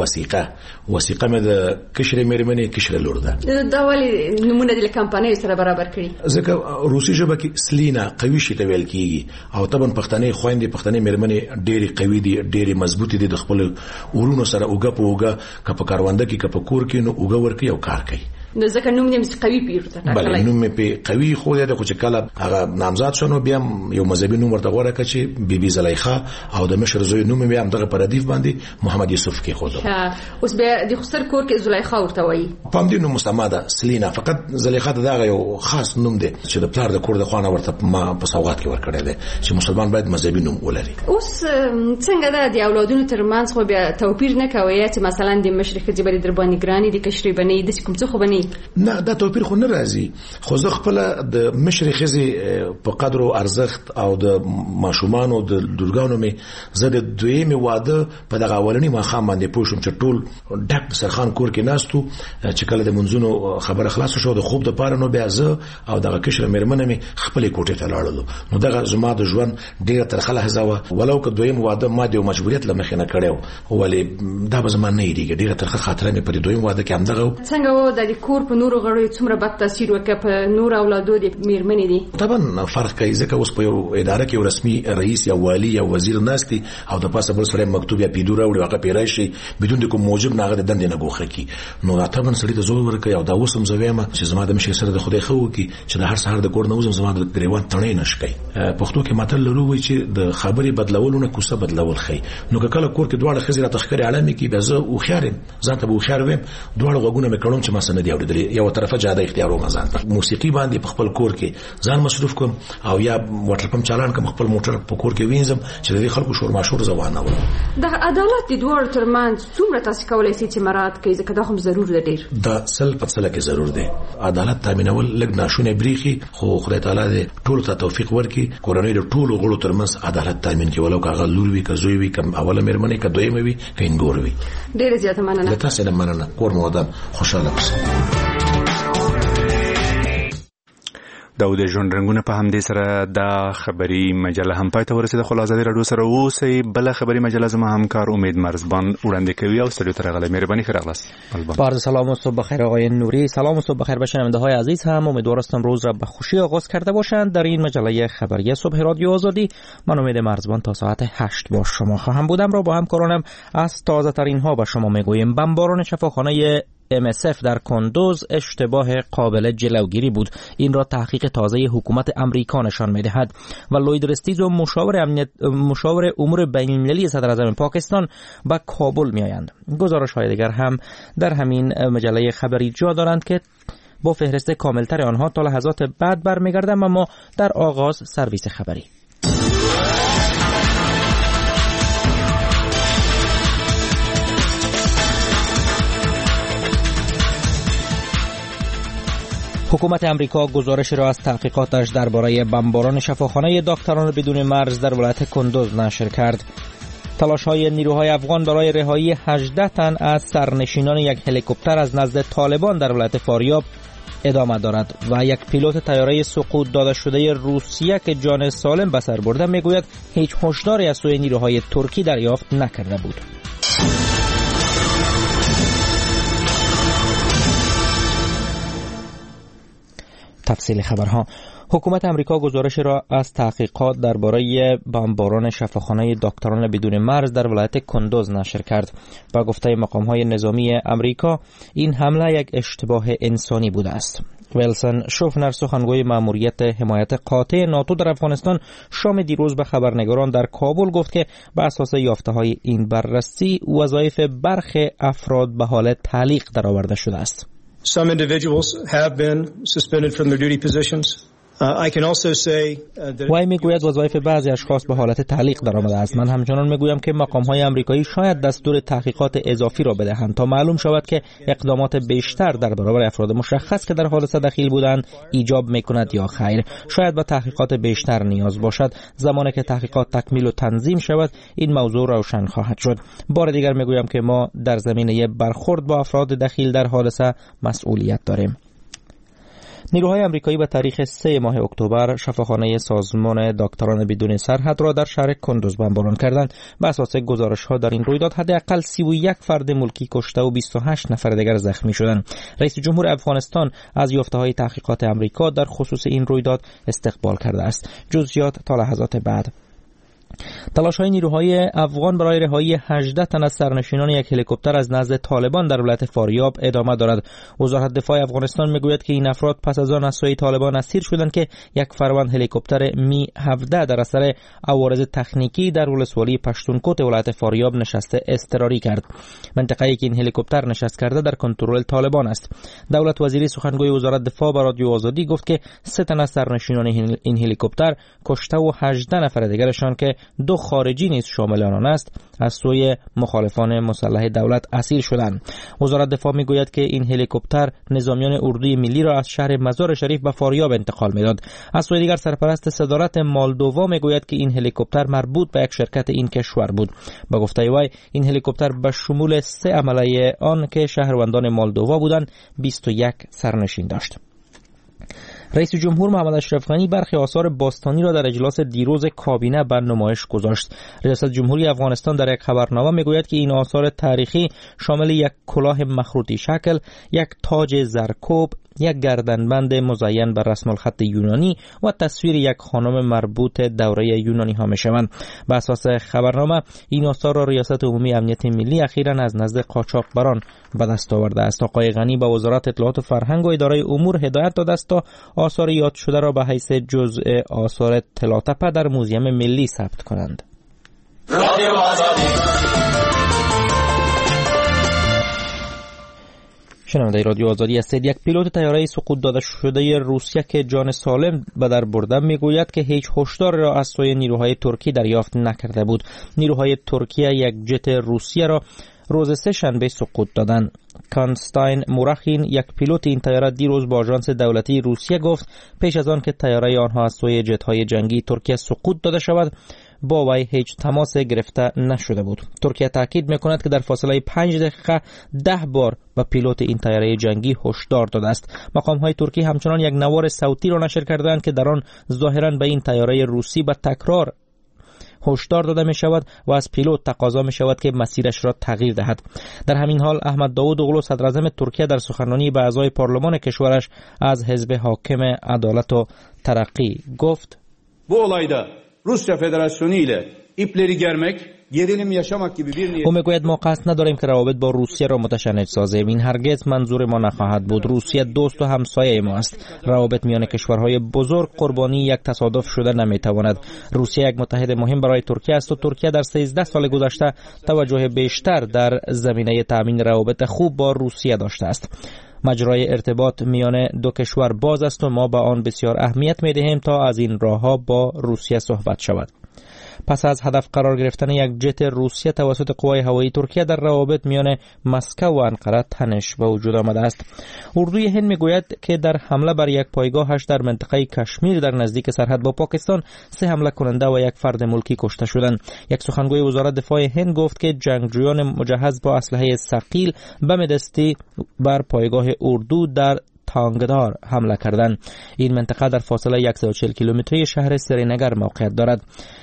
Speaker 6: وثیقه مې د کشر میرمنې کشر لور ده.
Speaker 19: دا ولې نمونه د کمپنیو سره برابر کړی؟
Speaker 6: ځکه روسي ژبه کې سلینا قوي شي ته ویل کیږي او طبعا پښتنې خويندې پښتنې میرمنې ډېری قوي دي، ډېری مضبوطې دي، د خپل ورونو سره اوګه په اوګه که په کارونده کې که په کور کې نو اوګه ورکي او کار کوي.
Speaker 19: نو ځکه نوم یې قوي پیرته ټاکلی.
Speaker 6: بله نوم یې په قوي خو دی خو چې کله هغه نامزاد شونه بیا یو مذهبي نوم ورته غوړه کړ چې بیبي زلیخا او د مشر زوی نوم یې هم دغه پر ردیف باندې محمد یوسف کې خو ده.
Speaker 19: اوس بیا د خسر کور کې زلیخا ورته وایي.
Speaker 6: په دې نوم مستماده سلینا، فقط زلیخا دغه یو خاص نوم دی چې د پلار د کور د خوانه ورته په سوغات کې ورکړی دی چې مسلمان باید مذهبي نوم ولري.
Speaker 19: اوس څنګه ده د اولادونو ترمنځ خو بیا توپیر نه کوي چې مثلا د مشر ښځې بلې در باندې ګرانې د کشرې بنې د کوم څه خو بنې
Speaker 6: نه دا توپیر خو نه راځي. خو زه خپل د مشر ښځې په قدر او ارزښت او د ماشومانو د لورګانو مې زه د دویمې واده په دغه اولنی ماښام باندې پوه شوم چې ټول ډک سرخان کور کې ناستو چې کله د منځونو خبره خلاص شو د خوب د پاره نو بیا زه او دغه کشر میرمنه مې خپلې کوټې ته لاړلو. نو دغه زما د ژوند ډیره ترخه لحظه وه، ولو که دویم واده ما د مجبوریت له مخې نه کړی ولې دا به زما نه هېرېږي. ډیره ترخه خاطره مې په دویم واده کې همدغه.
Speaker 19: څنګه و د کور په نورو غړو څومره بد تاثیر وکړ په نور اولادو د میرمنې دي؟
Speaker 6: طبعا فرق کوي ځکه اوس په یو اداره کې رسمي رئیس یا والی یا وزیر ناستي او د پاسه بل سره مکتوب یا پیډو راوړي هغه پیرای شي بدون د کوم موجب نه هغه د دندې نه ګوښه کی. نو طبعا سړی ته زور ورکوي او دا اوس هم زویم چې زما د مشر سره د خدای خو کی چې د هر سهار د کور نه وزم زما د ګریوان تڼې نشکای. پښتو کې متل لرو وي چې د خبرې بدلولونه کوسه بدلول خي. نو کله کور کې دواړه خزر تخکر عالمي کې به زه او خیارم ځان ته به خیار ویم دواړه غوګونه مې کړم چې ما سن دی اوریدلې یو طرفه جاده اختیار و مزان موسیقي باندې په خپل کور کې ځان مصروف کوم او یا واټر پمپ چالان کوم خپل موټر په کور کې وینځم چې د خلکو شور ماشور زوانه و
Speaker 19: د عدالت د دوه ترمنځ څومره تاسو کولای شئ چې مراد کوي ځکه دا هم ضرور دی ډیر
Speaker 6: دا سل په سل کې ضرور دی عدالت تامینول لګ ناشونه بریخي خو خدای تعالی دې ټول ته توفیق ورکړي کورنۍ د ټولو غړو ترمنځ عدالت تامین کړي ولو کاغه لور وی کزوی وی کم اوله مېرمنې کدوې مې وی کینګور وی
Speaker 19: ډیر زیاته مننه
Speaker 6: تاسو نه مننه کور مودم خوشاله اوسئ
Speaker 1: د ژوند رنګونه په همدې سره د خبري مجله هم پای ته ورسېده. خو ازادي راډیو سره اوسئ. بل خبري مجله زما همکار امید مرزبان وړاندې کوي او استودیو ته راغلی. مهرباني ښه راغلاست.
Speaker 20: با سلام و صبح بخیر آقای نوری. سلام و صبح بخیر به شنونده‌های عزیز هم. امیدوارم روز را به خوشی آغاز کرده باشند. در این مجله خبری صبح رادیو آزادی من امید مرزبان تا ساعت 8 با شما خواهم بودم را با همکارانم از تازه ترین ها به شما میگوییم. بمباران شفاخانه MSF در کندوز اشتباه قابل جلوگیری بود. این را تحقیق تازه حکومت امریکا نشان می‌دهد. و لوید رستیز و مشاور امور بین‌المللی صدر اعظم پاکستان به کابل می‌آیند. گزارش‌های دیگر هم در همین مجله خبری جا دارند که با فهرست کاملتر آنها تا لحظات بعد برمیگردم. اما در آغاز سرویس خبری. حکومت امریکا گزارش را از تحقیقاتش درباره بمباران شفاخانه دکتران بدون مرز در ولایت کندوز نشر کرد. تلاش‌های نیروهای افغان برای رهایی 18 تن از سرنشینان یک هلیکوپتر از نزد طالبان در ولایت فاریاب ادامه دارد و یک پیلوت طیاره سقوط داده شده روسیه که جان سالم به سر برده میگوید هیچ هشداری از سوی نیروهای ترکی دریافت نکرده بود. تفصیل خبرها. حکومت امریکا گزارش را از تحقیقات درباره بمباران شفاخانه دکتران بدون مرز در ولایت کندوز نشر کرد. با گفته مقام‌های نظامی امریکا این حمله یک اشتباه انسانی بوده است. ویلسون شوفنر سخنگوی مأموریت حمایت قاطع ناتو در افغانستان شام دیروز به خبرنگاران در کابل گفت که بر اساس یافته‌های این بررسی وظایف برخی افراد به حال تعلیق درآورده شده است.
Speaker 2: Some individuals have been suspended from their duty positions. I can also say
Speaker 20: وای میگوید وظایف بعضی اشخاص به حالت تعلیق درآمده است. من همچنان میگویم که مقام‌های آمریکایی شاید دستور تحقیقات اضافی را بدهند تا معلوم شود که اقدامات بیشتر در برابر افراد مشخص که در حادثه دخیل بودند ایجاب میکند یا خیر. شاید به تحقیقات بیشتر نیاز باشد. زمانی که تحقیقات تکمیل و تنظیم شود این موضوع روشن خواهد شد. بار دیگر میگویم که ما در زمینه برخورد با افراد دخیل در حادثه مسئولیت داریم. نیروهای آمریکایی به تاریخ 3 ماه اکتبر شفاخانه سازمان دکتران بدون سرحد را در شهر کندوز بمباران کردند. بر اساس گزارش‌ها در این رویداد حداقل 31 فرد ملکی کشته و 28 نفر دیگر زخمی شدند. رئیس جمهور افغانستان از یافته‌های تحقیقات آمریکا در خصوص این رویداد استقبال کرده است. جزئیات تا لحظات بعد. تلاش‌های نیروهای افغان برای رهایی 18 تن از سرنشینان یک هلیکوپتر از نزد طالبان در ولایت فاریاب ادامه دارد. وزارت دفاع افغانستان میگوید که این افراد پس از آن از سوی طالبان اسیر شدند که یک فروند هلیکوپتر می 17 در اثر عوارض تکنیکی در ولسوالی پشتونکوت ولایت فاریاب نشسته اضطراری کرد. منطقه‌ای که این هلیکوپتر نشست کرده در کنترل طالبان است. دولت وزیری سخنگوی وزارت دفاع به رادیو آزادی گفت که 3 تن از سرنشینان این هلیکوپتر کشته و 18 نفر دیگرشان که 2 خارجی نیز شامل آنان است از سوی مخالفان مسلح دولت اسیر شدند. وزارت دفاع میگوید که این هلیکوپتر نظامیان اردوی ملی را از شهر مزار شریف به فاریاب انتقال میداد. از سوی دیگر سرپرست صدارت مالدووا میگوید که این هلیکوپتر مربوط به یک شرکت این کشور بود. با گفته وی این هلیکوپتر به شمول 3 عمله آن که شهروندان مالدووا بودند 21 سرنشین داشت. رئیس جمهور محمد اشرف غنی برخی آثار باستانی را در اجلاس دیروز کابینه به نمایش گذاشت. ریاست جمهوری افغانستان در یک خبرنامه میگوید که این آثار تاریخی شامل یک کلاه مخروطی شکل، یک تاج زرکوب، یک گردنبند مزین بر رسم الخط یونانی و تصویر یک خانم مربوط دوره یونانی ها میشوند. بر اساس خبرنامه این آثار را ریاست عمومی امنیت ملی اخیراً از نزد قاچاقبران به دست آورده است. آقای غنی به وزارت اطلاعات و فرهنگ و اداره امور هدایت داده است تا آثار یاد شده را به حیث جزء آثار طلاتپه در موزیم ملی ثبت کنند. شنونده رادیو آزادی هستید. یک پیلوت طیاره سقوط داده شده روسیه که جان سالم به در برده میگوید که هیچ هشدار را از سوی نیروهای ترکی دریافت نکرده بود. نیروهای ترکیه یک جت روسیه را روز سه شنبه سقوط دادند. کانستاین موراخین، یک پیلوت این طیاره، دیروز با آژانس دولتی روسیه گفت پیش از آن که طیاره آنها از سوی جت‌های جنگی ترکیه سقوط داده شود با وی هیچ تماس گرفته نشده بود. ترکیه تاکید میکند که در فاصله 5 دقیقه 10 بار به پیلوت این طیاره جنگی هشدار داده است. مقام‌های ترکی همچنان یک نوار صوتی را نشر کردند که در آن ظاهراً به این طیاره روسی به تکرار هشدار داده می شود و از پیلوت تقاضا می شود که مسیرش را تغییر دهد. در همین حال احمد داوود اوغلو صدر اعظم ترکیه در سخنرانی به اعضای پارلمان کشورش از حزب حاکم عدالت و ترقی گفت:
Speaker 3: Bu olayda Rusya Federasyonu ile ipleri germek, gerilim yaşamak gibi bir niyet.
Speaker 20: او میگوید ما قصد نداریم که روابط با روسیه را متشنج سازیم. این هرگز منظور ما نخواهد بود. روسیه دوست و همسایه ما است. روابط میان کشورهای بزرگ قربانی یک تصادف شده نمیتواند. روسیه یک متحد مهم برای ترکیه است و ترکیه در 13 سال گذشته توجه بیشتر در زمینه تامین روابط خوب با روسیه داشته است. مجرای ارتباط میان دو کشور باز است و ما به آن بسیار اهمیت می‌دهیم تا از این راه‌ها با روسیه صحبت شود. پس از هدف قرار گرفتن یک جت روسیه توسط قوای هوایی ترکیه در روابط میان مسکو و انقره تنش به وجود آمده است. اردوی هند میگوید که در حمله بر یک پایگاهش در منطقه کشمیر در نزدیک سرحد با پاکستان 3 حمله کننده و یک فرد ملکی کشته شدند. یک سخنگوی وزارت دفاع هند گفت که جنگجویان مجهز با اسلحه ثقیل بم دستی بر پایگاه اردو در تانگدار حمله کردند. این منطقه در فاصله 140 کیلومتری شهر سرینگر موقعیت دارد.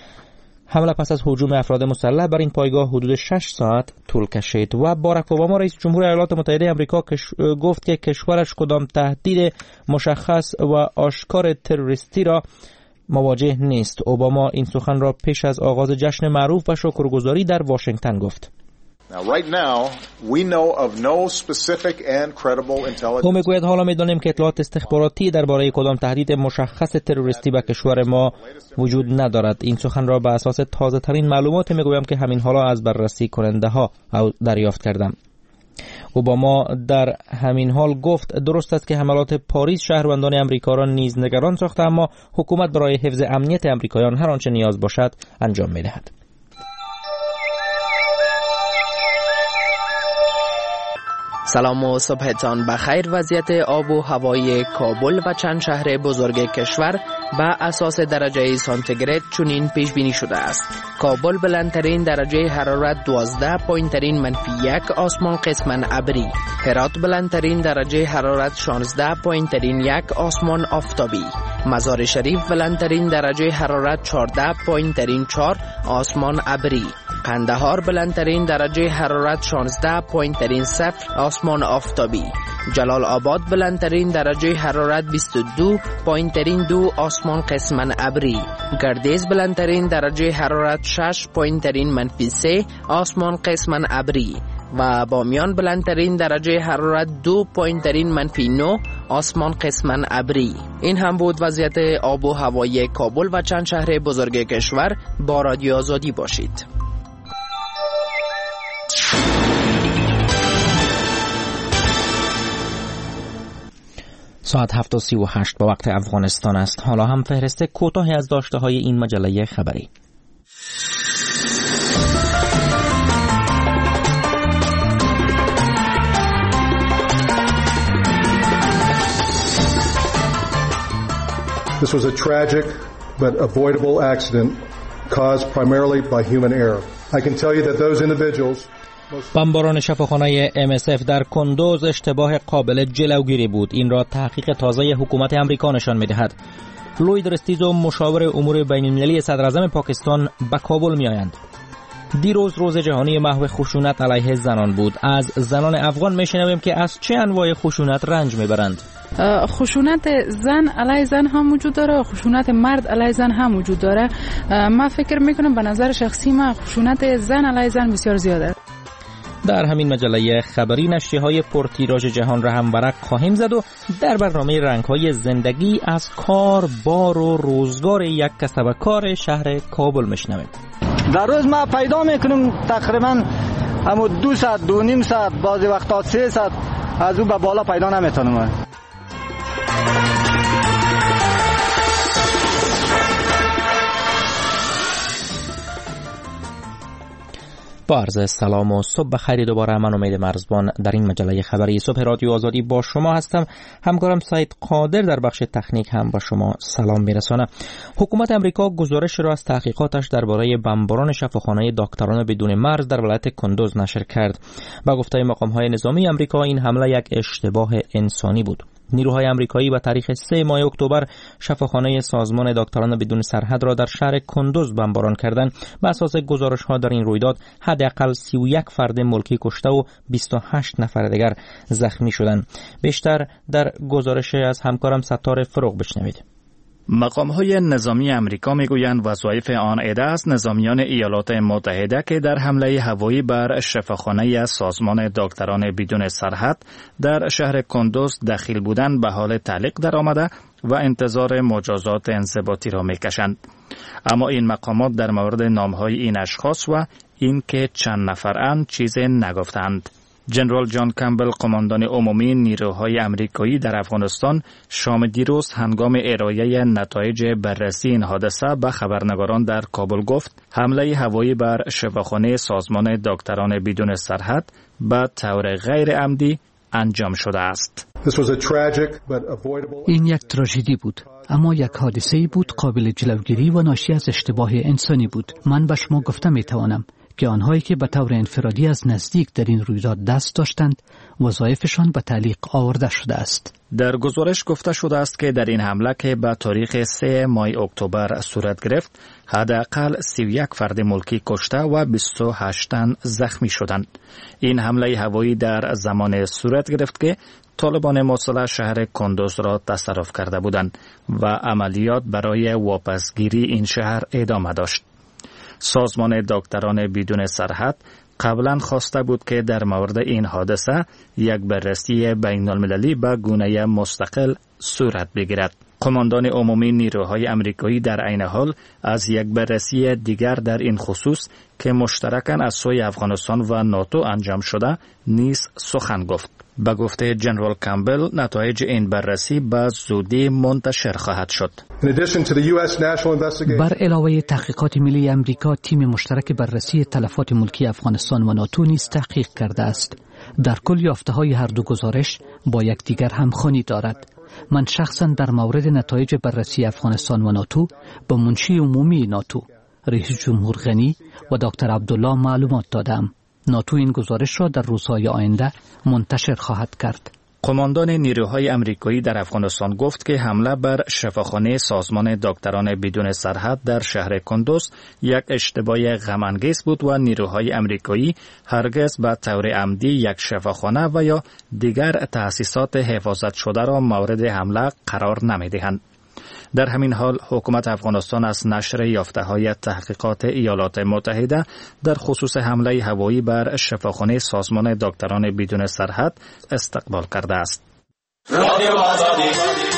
Speaker 20: حمله پس از هجوم افراد مسلح بر این پایگاه حدود 6 ساعت طول کشید و باراک اوباما رئیس جمهور ایالات متحده آمریکا گفت که کشورش کدام تهدید مشخص و آشکار تروریستی را مواجه نیست. اوباما این سخن را پیش از آغاز جشن معروف و شکرگزاری در واشنگتن گفت. او میگوید حالا میدانیم که اطلاعات استخباراتی درباره کدام تهدید مشخص تروریستی به کشور ما وجود ندارد. این سخن را بر اساس تازه ترین معلومات میگویم که همین حالا از بررسی کننده ها دریافت کردم. اوباما در همین حال گفت درست است که حملات پاریس شهروندان امریکا را نیز نگران ساخته، اما حکومت برای حفظ امنیت امریکایان هر آنچه نیاز باشد انجام میدهد.
Speaker 21: سلام و صبحتان بخیر. وضعیت آب و هوای کابل و چند شهر بزرگ کشور به اساس درجه سانتیگراد چنین پیش بینی شده است. کابل بلندترین درجه حرارت 12، پایینترین -1 آسمان قسماً ابری. هرات بلندترین درجه حرارت 16، پایینترین 1 آسمان آفتابی. مزار شریف بلندترین درجه حرارت 14، پایینترین 4 آسمان ابری. قندهار بلندترین درجه حرارت 16، پایینترین 0 آسمان آفتابی. جلال آباد بلندترین درجه حرارت 22، پایینترین 2 آسمان قسماً ابری. گردیز بلندترین درجه حرارت 6، پایینترین -3 آسمان قسماً ابری. و بامیان بلندترین درجه حرارت 2، پایینترین -9 آسمان قسماً ابری. این هم بود وضعیت آب و هوای کابل و چند شهر بزرگ کشور. با رادیو آزادی باشید.
Speaker 20: ساعت 7:38 با وقت افغانستان است. حالا هم فهرست کوتاهی از داشته های این مجله خبری.
Speaker 5: This was a tragic but avoidable accident caused primarily by human error. I can tell you that those individuals
Speaker 20: بمباران شفاخانه MSF در کندوز اشتباه قابل جلوگیری بود. این را تحقیق تازه حکومت امریکا نشان می‌دهد. لوید رستیزو مشاور امور بین‌المللی صدر اعظم پاکستان به کابل می‌آیند. دیروز روز جهانی محو خشونت علیه زنان بود. از زنان افغان می‌شنویم که از چه انواع خشونت رنج می‌برند.
Speaker 22: خشونت زن علیه زن هم وجود داره، خشونت مرد علیه زن هم وجود داره. من فکر می‌کنم به نظر شخصی من خشونت زن علیه زن بسیار زیاده.
Speaker 20: در همین مجله خبری نشریه‌های پرتیراژ جهان را هم ورق خواهیم زد و در برنامه رنگ‌های زندگی از کار، بار و روزگار یک کسب‌وکار شهر کابل میشنویم.
Speaker 23: در روز ما پیدا میکنیم تقریبا همون 2 ساعت 2.5 ساعت بعضی وقتا 3 ساعت
Speaker 4: از اون به بالا پیدا نمیتونم.
Speaker 20: با عرض سلام و صبح بخیر. دوباره من امید مرزبان در این مجله خبری صبح رادیو آزادی با شما هستم. همکارم سعید قادر در بخش تکنیک هم با شما سلام میرسانه. حکومت امریکا گزارش را از تحقیقاتش درباره بمباران شفاخانه دکتران بدون مرز در ولایت کندوز نشر کرد. با گفته مقام‌های نظامی امریکا این حمله یک اشتباه انسانی بود. نیروهای آمریکایی به تاریخ 3 ماه اکتبر شفاخانه سازمان دکتران بدون سرحد را در شهر کندوز بمباران کردند. بر اساس گزارش‌ها در این رویداد حداقل 31 فرد ملکی کشته و 28 نفر دیگر زخمی شدند. بیشتر در گزارش از همکارم ستاره فروغ بشنوید.
Speaker 8: مقام‌های نظامی آمریکا میگویند وظایف آن عده از نظامیان ایالات متحده که در حمله هوایی بر شفاخانه سازمان دکتران بدون سرحد در شهر کندوز دخیل بودند به حال تعلیق در آمده و انتظار مجازات انضباطی را میکشند. اما این مقامات در مورد نام‌های این اشخاص و این که چند نفرند چیزی نگفتند. جنرال جان کمبل، قماندان عمومی نیروهای آمریکایی در افغانستان، شام دیروز هنگام ارائه نتایج بررسی این حادثه به خبرنگاران در کابل گفت حمله هوایی بر شفاخانه سازمان دکتران بدون سرحد به طور غیر عمدی انجام شده است.
Speaker 7: این یک تراژدی بود، اما یک حادثه‌ای بود قابل جلوگیری و ناشی از اشتباه انسانی بود. من به شما گفته میتوانم که آنهایی که به طور انفرادی از نزدیک در این رویداد دست داشتند وظایفشان به تعلیق آورده شده است.
Speaker 8: در گزارش گفته شده است که در این حمله که به تاریخ 3 ماه اکتبر صورت گرفت حداقل 31 فرد ملکی کشته و 28 تن زخمی شدند. این حمله هوایی در زمان صورت گرفت که طالبان مسلح شهر کندوز را تصرف کرده بودند و عملیات برای واپسگیری این شهر ادامه داشت. سازمان دکتران بدون سرحد قبلا خواسته بود که در مورد این حادثه یک بررسی بین المللی به گونه مستقل صورت بگیرد. قماندان عمومی نیروهای آمریکایی در عین حال از یک بررسی دیگر در این خصوص که مشترکاً از سوی افغانستان و ناتو انجام شده نیز سخن گفت. به گفته جنرال کامبل نتایج این بررسی به زودی منتشر خواهد شد.
Speaker 7: بر علاوه تحقیقات ملی امریکا، تیم مشترک بررسی تلفات ملکی افغانستان و ناتو نیز تحقیق کرده است. در کل یافته‌های هر دو گزارش با یکدیگر همخوانی دارد. من شخصا در مورد نتایج بررسی افغانستان و ناتو با منشی عمومی ناتو، رئیس جمهور غنی و دکتر عبدالله معلومات دادم. ناتو این گزارش را در روزهای آینده منتشر خواهد کرد.
Speaker 8: قماندان نیروهای آمریکایی در افغانستان گفت که حمله بر شفاخانه سازمان دکتران بدون سرحد در شهر کندوز یک اشتباه غم‌انگیز بود و نیروهای آمریکایی هرگز به طور عمدی یک شفاخانه و یا دیگر تأسیسات حفاظت شده را مورد حمله قرار نمی‌دهند. در همین حال حکومت افغانستان از نشر یافته‌های تحقیقات ایالات متحده در خصوص حمله هوایی بر شفاخانه سازمان دکتران بدون سرحد استقبال کرده است. رادیو آزادی.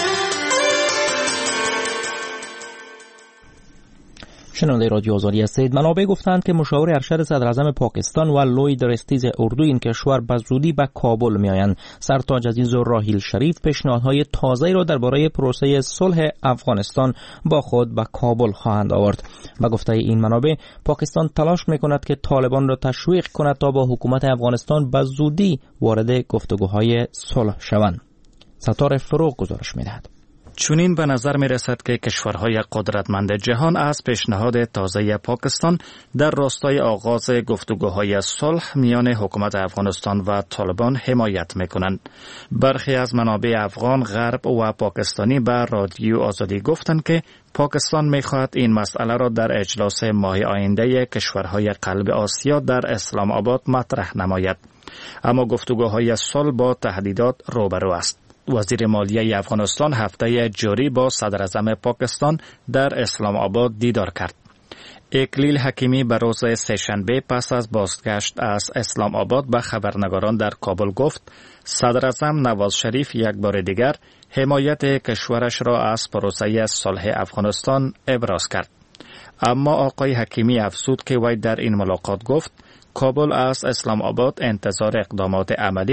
Speaker 20: شنونده رادیو آزادی هستید. منابع گفتند که مشاور ارشد صدراعظم پاکستان و لوید رستیز اردو این کشور به زودی به کابل میآیند. سرتاج عزیز و راحیل شریف پیشنهادهای تازه‌ای را درباره پروسه صلح افغانستان با خود به کابل خواهند آورد. به گفته این منابع پاکستان تلاش میکند که طالبان را تشویق کند تا با حکومت افغانستان به زودی وارد گفتگوهای صلح شوند. ستاره فروغ گزارش می‌دهد.
Speaker 8: چنین به نظر می رسد که کشورهای قدرتمند جهان از پیشنهاد تازه پاکستان در راستای آغاز گفتگوهای صلح میان حکومت افغانستان و طالبان حمایت می کنند. برخی از منابع افغان، غرب و پاکستانی به رادیو آزادی گفتند که پاکستان می خواهد این مسئله را در اجلاس ماه آینده کشورهای قلب آسیا در اسلام آباد مطرح نماید. اما گفتگوهای صلح با تهدیدات روبرو است. وزیر مالیه افغانستان هفته جاری با صدراعظم پاکستان در اسلام آباد دیدار کرد. اکلیل حکیمی به روز سه‌شنبه پس از بازگشت از اسلام آباد به خبرنگاران در کابل گفت صدراعظم نواز شریف یک بار دیگر حمایت کشورش را از پروسه صلح افغانستان ابراز کرد. اما آقای حکیمی افزود که وی در این ملاقات گفت کابل از اسلام آباد انتظار اقدامات عملی را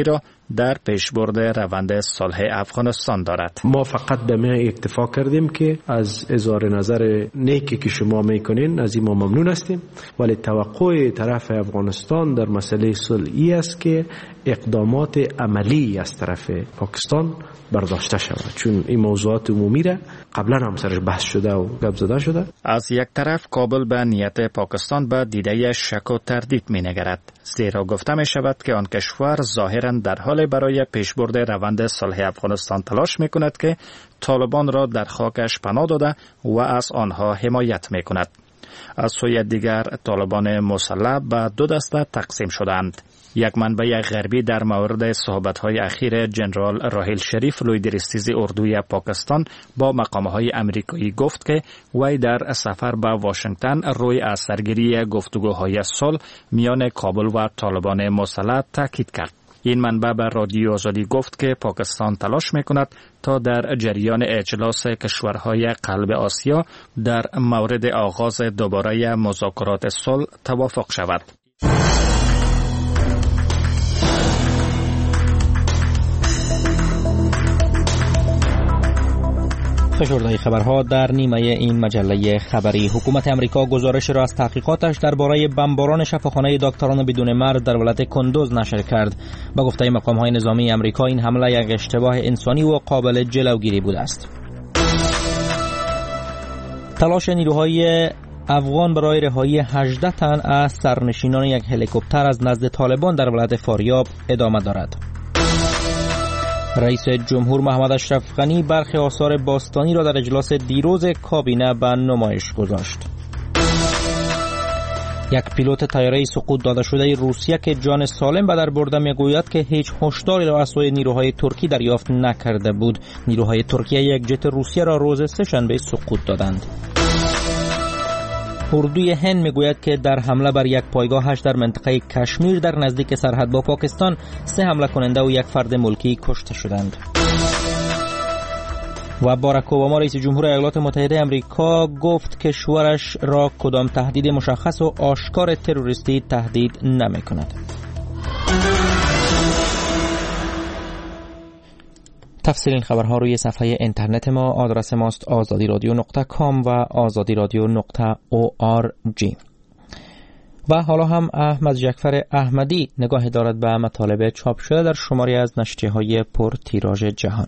Speaker 8: در پیشبرد روند صلح افغانستان دارد.
Speaker 11: ما فقط به می اکتفا کردیم که از اظهار نظر نیکی که شما میکنین از این ما ممنون هستیم، ولی توقع طرف افغانستان در مسئله صلحی است که اقدامات عملی از طرف پاکستان برداشته شود، چون این موضوعات عمومی را قبلا هم سرش بحث شده و گپ زده شده.
Speaker 8: از یک طرف کابل به نیت پاکستان به دیده شک و تردید می‌نگرد، زیرا گفته می شود که آن کشور ظاهراً در حال برای پیشبرد روند صلح افغانستان تلاش می‌کند که طالبان را در خاکش پناه داده و از آنها حمایت می‌کند. از سوی دیگر طالبان مسلح به دو دسته تقسیم شدند. یک منبع غربی در مورد صحبت‌های اخیر جنرال راحیل شریف لوی درستیز اردوی پاکستان با مقام‌های آمریکایی گفت که وی در سفر به واشنگتن روی اثرگیری گفتگوهای صلح میان کابل و طالبان مسلح تاکید کرد. این منبع به رادیو آزادی گفت که پاکستان تلاش می‌کند تا در جریان اجلاس کشورهای قلب آسیا در مورد آغاز دوباره مذاکرات صلح توافق شود.
Speaker 20: فشرده خبرها در نیمه این مجله خبری. حکومت امریکا گزارش را از تحقیقاتش درباره بمباران شفاخانه دکتران بدون مرز در ولایت کندوز نشر کرد. به گفته مقام‌های نظامی امریکا این حمله یک اشتباه انسانی و قابل جلوگیری بوده است. تلاش نیروهای افغان برای رهایی 18 تن از سرنشینان یک هلیکوپتر از نزد طالبان در ولایت فاریاب ادامه دارد. رئیس جمهور محمد اشرف غنی برخی آثار باستانی را در اجلاس دیروز کابینه به نمایش گذاشت. یک پیلوت طیاره سقوط داده شده روسیه که جان سالم به در برده میگوید که هیچ هشداری را از سوی نیروهای ترکی دریافت نکرده بود. نیروهای ترکیه یک جت روسیه را روز سه‌شنبه سقوط دادند. اردوی هند میگوید که در حمله بر یک پایگاهش در منطقه کشمیر در نزدیک سرحد با پاکستان 3 حمله کننده و یک فرد ملکی کشته شدند. و باراک اوباما رئیس جمهور ایالات متحده آمریکا گفت کشورش را کدام تهدید مشخص و آشکار تروریستی تهدید نمی‌کند. تفصیل این خبرها روی صفحه اینترنت ما. آدرس ماست azadiradio.com و azadiradio.org. و حالا هم احمد جعفر احمدی نگاهی دارد به مطالب چاپ شده در شماری از نشریه‌های پر تیراژ جهان.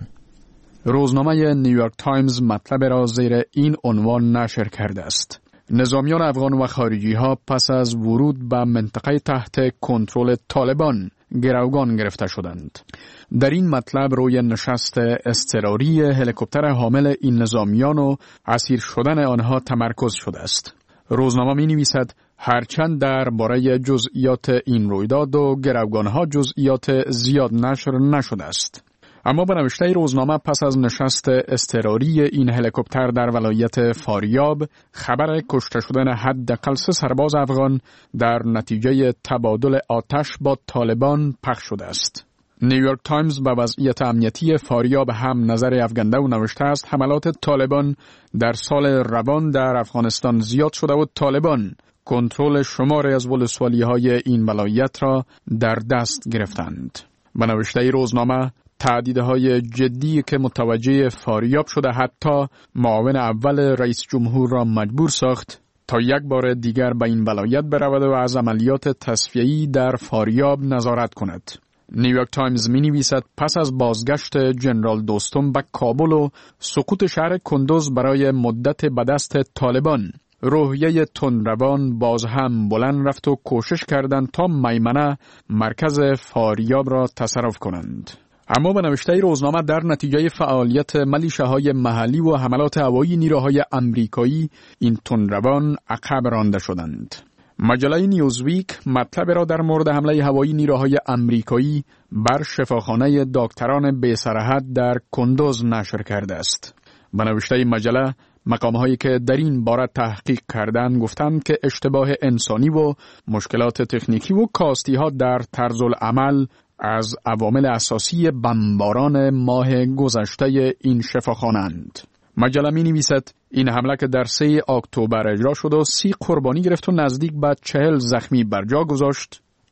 Speaker 12: روزنامه نیویورک تایمز مطلب را زیر این عنوان نشر کرده است: نظامیان افغان و خارجی ها پس از ورود به منطقه تحت کنترل طالبان گروگان گرفته شدند. در این مطلب روی نشست اضطراری هلیکوپتر حامل این نظامیان و اسیر شدن آنها تمرکز شده است. روزنامه می نویسد هرچند درباره جزئیات این رویداد و گروگانها جزئیات زیاد نشر نشده است، اما به نوشته روزنامه پس از نشست اضطراری این هلیکوپتر در ولایت فاریاب خبر کشته شدن حداقل 3 سرباز افغان در نتیجه تبادل آتش با طالبان پخش شده است. نیویورک تایمز به وضعیت امنیتی فاریاب هم نظر افکنده و نوشته است حملات طالبان در سال روان در افغانستان زیاد شده و طالبان کنترل شماری از ولسوالی‌های این ولایت را در دست گرفتند. به نوشته روزنامه تهدیدهای جدی که متوجه فاریاب شده حتی معاون اول رئیس جمهور را مجبور ساخت تا یک بار دیگر به این ولایت برود و از عملیات تصفیه‌ای در فاریاب نظارت کند. نیویورک تایمز می نویسد پس از بازگشت جنرال دوستم به کابل و سقوط شهر کندوز برای مدت به دست طالبان، روحیه تندروان باز هم بلند رفت و کوشش کردند تا میمنه مرکز فاریاب را تصرف کنند. اما به نوشته روزنامه در نتیجه فعالیت ملیشه‌های محلی و حملات هوایی نیروهای آمریکایی این تندروان عقب رانده شدند. مجله نیوزویک مطلب را در مورد حمله هوایی نیروهای آمریکایی بر شفاخانه دکتران بی سرحد در کندوز نشر کرده است. به نوشته مجله مقام‌هایی که در این باره تحقیق کردند گفتند که اشتباه انسانی و مشکلات تکنیکی و کاستی‌ها در طرز العمل از عوامل اساسی بمباران ماه گذشته این شفاخانه‌اند. مجله می نویسد این حمله که در 3 اکتبر اجرا شد و 30 قربانی گرفت و نزدیک به 40 زخمی بر جا گذاشت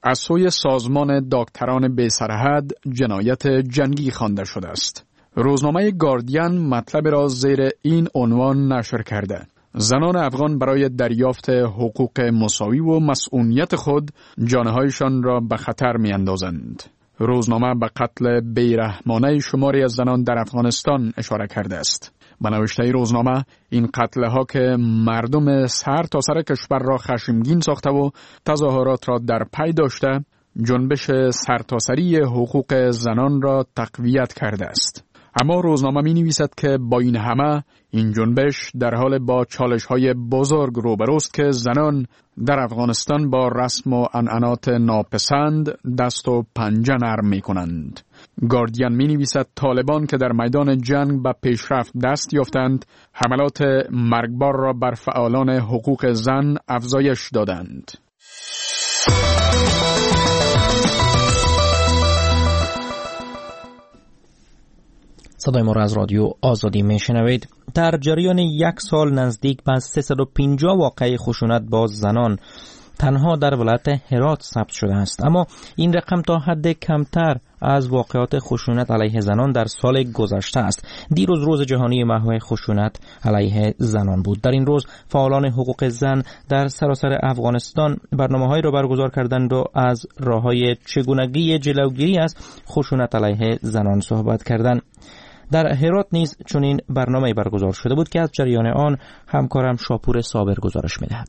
Speaker 12: از سوی سازمان دکتران بی سرحد جنایت جنگی خوانده شده است. روزنامه گاردین مطلب را زیر این عنوان نشر کرده: زنان افغان برای دریافت حقوق مساوی و مسئولیت خود جانهایشان را به خطر می اندازند. روزنامه به قتل بیرحمانه شماری از زنان در افغانستان اشاره کرده است. به نوشته روزنامه، این قتل‌ها که مردم سر تا سر کشور را خشمگین ساخته و تظاهرات را در پی داشته، جنبش سرتاسری حقوق زنان را تقویت کرده است. اما روزنامه می نویسد که با این همه این جنبش در حال با چالش‌های بزرگ روبروست که زنان در افغانستان با رسم و عنعنات ناپسند دست و پنجه نرم می کنند. گاردین می نویسد طالبان که در میدان جنگ به پیشرفت دست یافتند، حملات مرگبار را بر فعالان حقوق زن افزایش دادند.
Speaker 20: صدای ما را از رادیو آزادی می شنوید. در جریان یک سال نزدیک به 350 واقعه خشونت با زنان تنها در ولایت هرات ثبت شده است، اما این رقم تا حد کمتر از واقعات خشونت علیه زنان در سال گذشته است. دیروز روز جهانی محو خشونت علیه زنان بود. در این روز فعالان حقوق زن در سراسر افغانستان برنامه‌هایی را برگزار کردند و از راه‌های چگونگی جلوگیری از خشونت علیه زنان صحبت کردند. در هرات نیز چنین برنامه‌ای برگزار شده بود که از جریان آن همکارم شاپور صابر گزارش می‌دهد.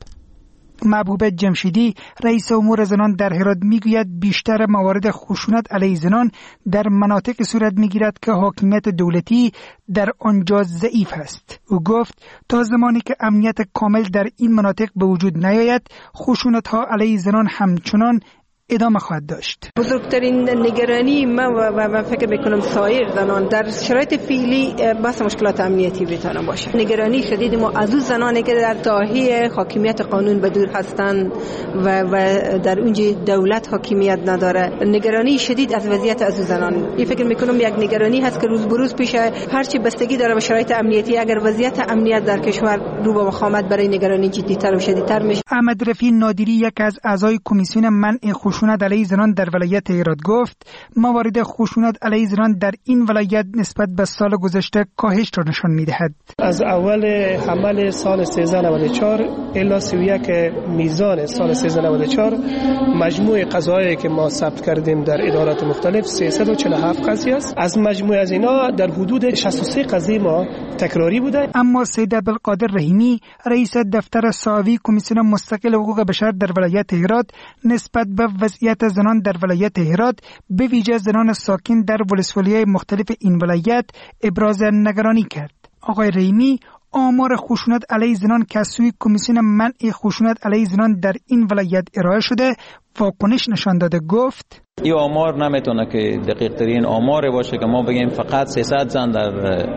Speaker 10: محبوب جمشیدی رئیس امور زنان در هرات میگوید بیشتر موارد خشونت علیه زنان در مناطق صورت میگیرد که حاکمیت دولتی در آنجا ضعیف است. او گفت تا زمانی که امنیت کامل در این مناطق به وجود نیاید، خشونت ها علیه زنان همچنان ادامه خواهد داشت.
Speaker 13: بزرگترین نگرانی من و فکر میکنم سایر زنان در شرایط فعلی بحث مشکلات امنیتی بتونه باشه. نگرانی شدید ما از اون زنانی که در ساحه حاکمیت قانون به دور هستند و در اونجا دولت حاکمیت نداره، نگرانی شدید از وضعیت از اون زنان. این فکر میکنم یک نگرانی هست که روز به روز پیش هرچی بستگی داره به شرایط امنیتی. اگر وضعیت امنیت در کشور رو به وخامت، برای نگرانی جدی‌تر و شدیدتر میشه.
Speaker 10: احمد رفیع نادری، یک از اعضای کمیسیون منع خشونت علیه زنان در ولایت هرات، گفت موارد خشونت علیه زنان در این ولایت نسبت به سال گذشته کاهش را نشان می‌دهد.
Speaker 23: از اول حمل سال 1394 الی 31 میزان سال 1394 مجموع قضایایی که ما ثبت کردیم در ادارات مختلف 347 قضیه است. از مجموع از اینا در حدود 63 قضیه ما تکراری بوده.
Speaker 10: اما سید عبدالقادر رحیمی، رئیس دفتر ساوی کمیسیون مستقل حقوق بشر در ولایت هرات، نسبت به وضعیت زنان در ولایت هرات، به ویژه زنان ساکن در ولسوالی‌های مختلف این ولایت، ابراز نگرانی کرد. آقای رحیمی آمار خشونت علیه زنان که از سوی کمیسیون منع خشونت علیه زنان در این ولایت ارائه شده واکنش نشان داده، گفت
Speaker 24: این آمار نمیتونه که دقیق ترین آمار باشه که ما بگیم فقط 300 زن در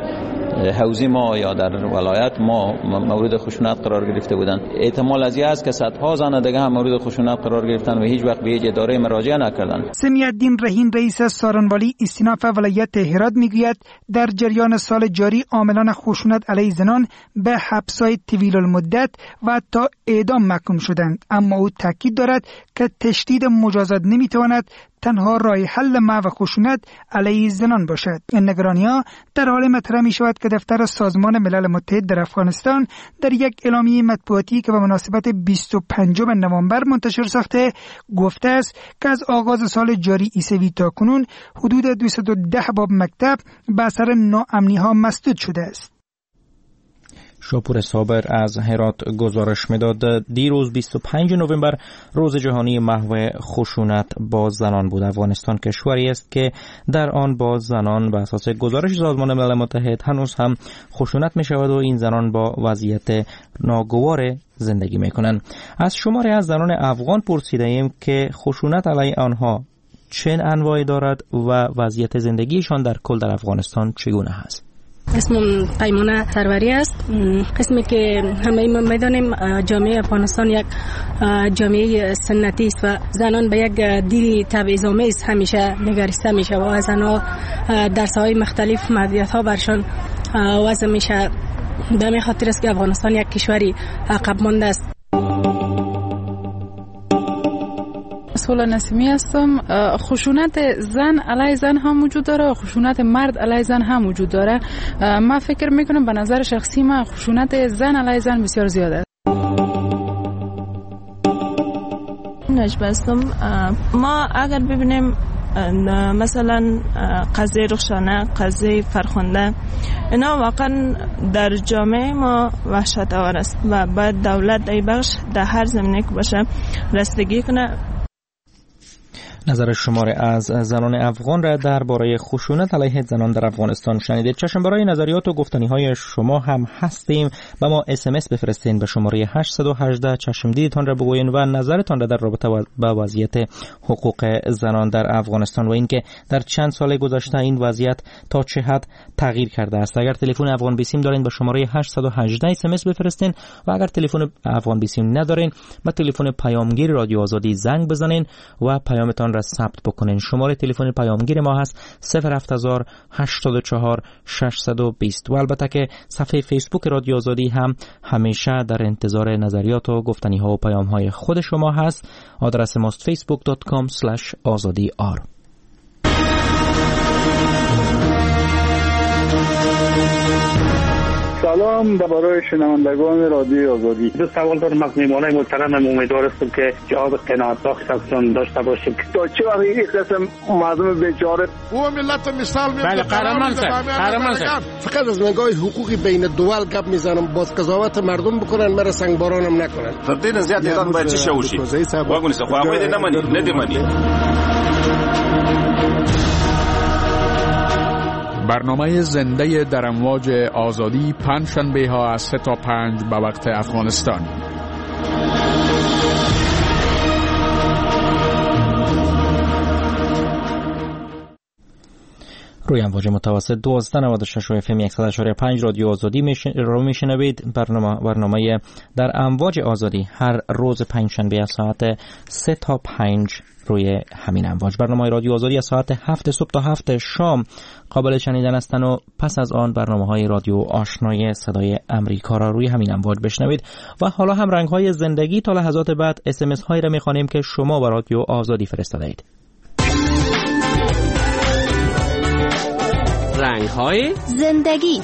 Speaker 24: حوزه ما یا در ولایت ما مورد خشونت قرار گرفته بودند. احتمال از این است که صدها زن دیگه هم مورد خشونت قرار گرفتن و هیچ وقت به هیچ اداره مراجعه نکردند.
Speaker 10: سمی‌الدین رحیم، رئیس سارنوالی استیناف ولایت هرات، میگوید در جریان سال جاری عاملان خشونت علیه زنان به حبس‌های طویل المدت و تا اعدام محکوم شدند، اما او تاکید دارد که تشدید مجازات نمیتواند تنها راه حل محو خشونت علیه زنان باشد. این نگرانی‌ها در حال مطرح می‌شود که دفتر سازمان ملل متحد در افغانستان در یک اعلامیه مطبوعاتی که به مناسبت 25 نوامبر منتشر ساخته گفته است که از آغاز سال جاری عیسوی تا کنون حدود 210 باب مکتب به اثر ناامنی‌ها مسدود شده است.
Speaker 20: شاپور صابر از هرات گزارش میداد. دیروز 25 نوامبر روز جهانی محو خشونت با زنان بود. افغانستان کشوری است که در آن با زنان به اساس گزارش سازمان ملل متحد هنوز هم خشونت می شود و این زنان با وضعیت ناگوار زندگی می کنند. از شماری از زنان افغان پرسیده ایم که خشونت علیه آنها چه انواعی دارد و وضعیت زندگیشان در کل در افغانستان چگونه است.
Speaker 25: اسمم پیمانه سروری است. قسمی که همه ما میدانیم جامعه افغانستان یک جامعه سنتی است و زنان به یک دین تبعیض‌آمیز همیشه نگریسته میشه و از آنها در ساحه‌های مختلف محدودیت‌ها برشان وضع میشه. به همین خاطر است که افغانستان یک کشوری عقب مانده است.
Speaker 22: لطف‌الله نسیمی هستم. خشونت زن علیه زن هم وجود داره و خشونت مرد علیه زن هم وجود داره. من فکر میکنم به نظر شخصی من خشونت زن علیه زن بسیار زیاده است.
Speaker 14: نجبه هستم. ما اگر ببینیم مثلا قضیه رخشانه، قضیه فرخنده، اینا واقعا در جامعه ما وحشت آور است و باید دولت ای بخش در هر زمینه که باشه رسیدگی کنه.
Speaker 20: نظر شماره از زنان افغان را درباره خشونت علیه زنان در افغانستان شنیدید. چشم برای نظریات و گفتنی‌های شما هم هستیم. به ما SMS بفرستین به شماره 818 چشم دیدتان را بگوین و نظرتان را در رابطه با وضعیت حقوق زنان در افغانستان و اینکه در چند سال گذشته این وضعیت تا چه حد تغییر کرده است. اگر تلفن افغان بیسیم دارین به شماره 818 SMS بفرستین و اگر تلفن افغان بیسیم ندارین به تلفن پیامگیر رادیو آزادی زنگ بزنین و پیامتان را ثبت بکنین. شماره تلفن پیامگیر ما هست 08084 620 و البته که صفحه فیسبوک رادیو آزادی هم همیشه در انتظار نظریات و گفتنی ها و پیام های خود شما هست. آدرس ماست facebook.com/azadi.r.
Speaker 15: سلام برای شنوندگان رادیو آزادی. دو سوال دارم از میهمانای محترم. امیدوار هستم که جواب قناعت‌بخش داشته باشیم. تا چه وقت این قسم مردم بیچاره
Speaker 16: و ملت مثال میاد.
Speaker 17: بله قهرمان صاحب
Speaker 16: فقط از نگاه حقوقی بین دول گپ میزنم. باز قضاوت مردم بکنن، مرا سنگبارانم نکنن.
Speaker 18: تر دې نه زیات اعلان باید چی وشي. واګونی څه خو هغه دې نه مني.
Speaker 12: برنامه زنده در امواج آزادی پنجشنبه ها از 3 تا 5 به وقت افغانستان.
Speaker 20: روی امواج متوسط 1296 و FM 100.5 رادیو آزادی رو میشنوید. برنامه در امواج آزادی هر روز پنجشنبه از ساعت 3 تا 5 روی همین امواج. برنامه رادیو آزادی از ساعت 7 صبح تا 7 شام قابل شنیدن هستند و پس از آن برنامه‌های رادیو آشنای صدای امریکا را روی همین امواج بشنوید. و حالا هم رنگ‌های زندگی. تا لحظات بعد SMS هایی را می‌خوانیم که شما به رادیو آزادی فرستاده اید.
Speaker 26: رنگ‌های زندگی.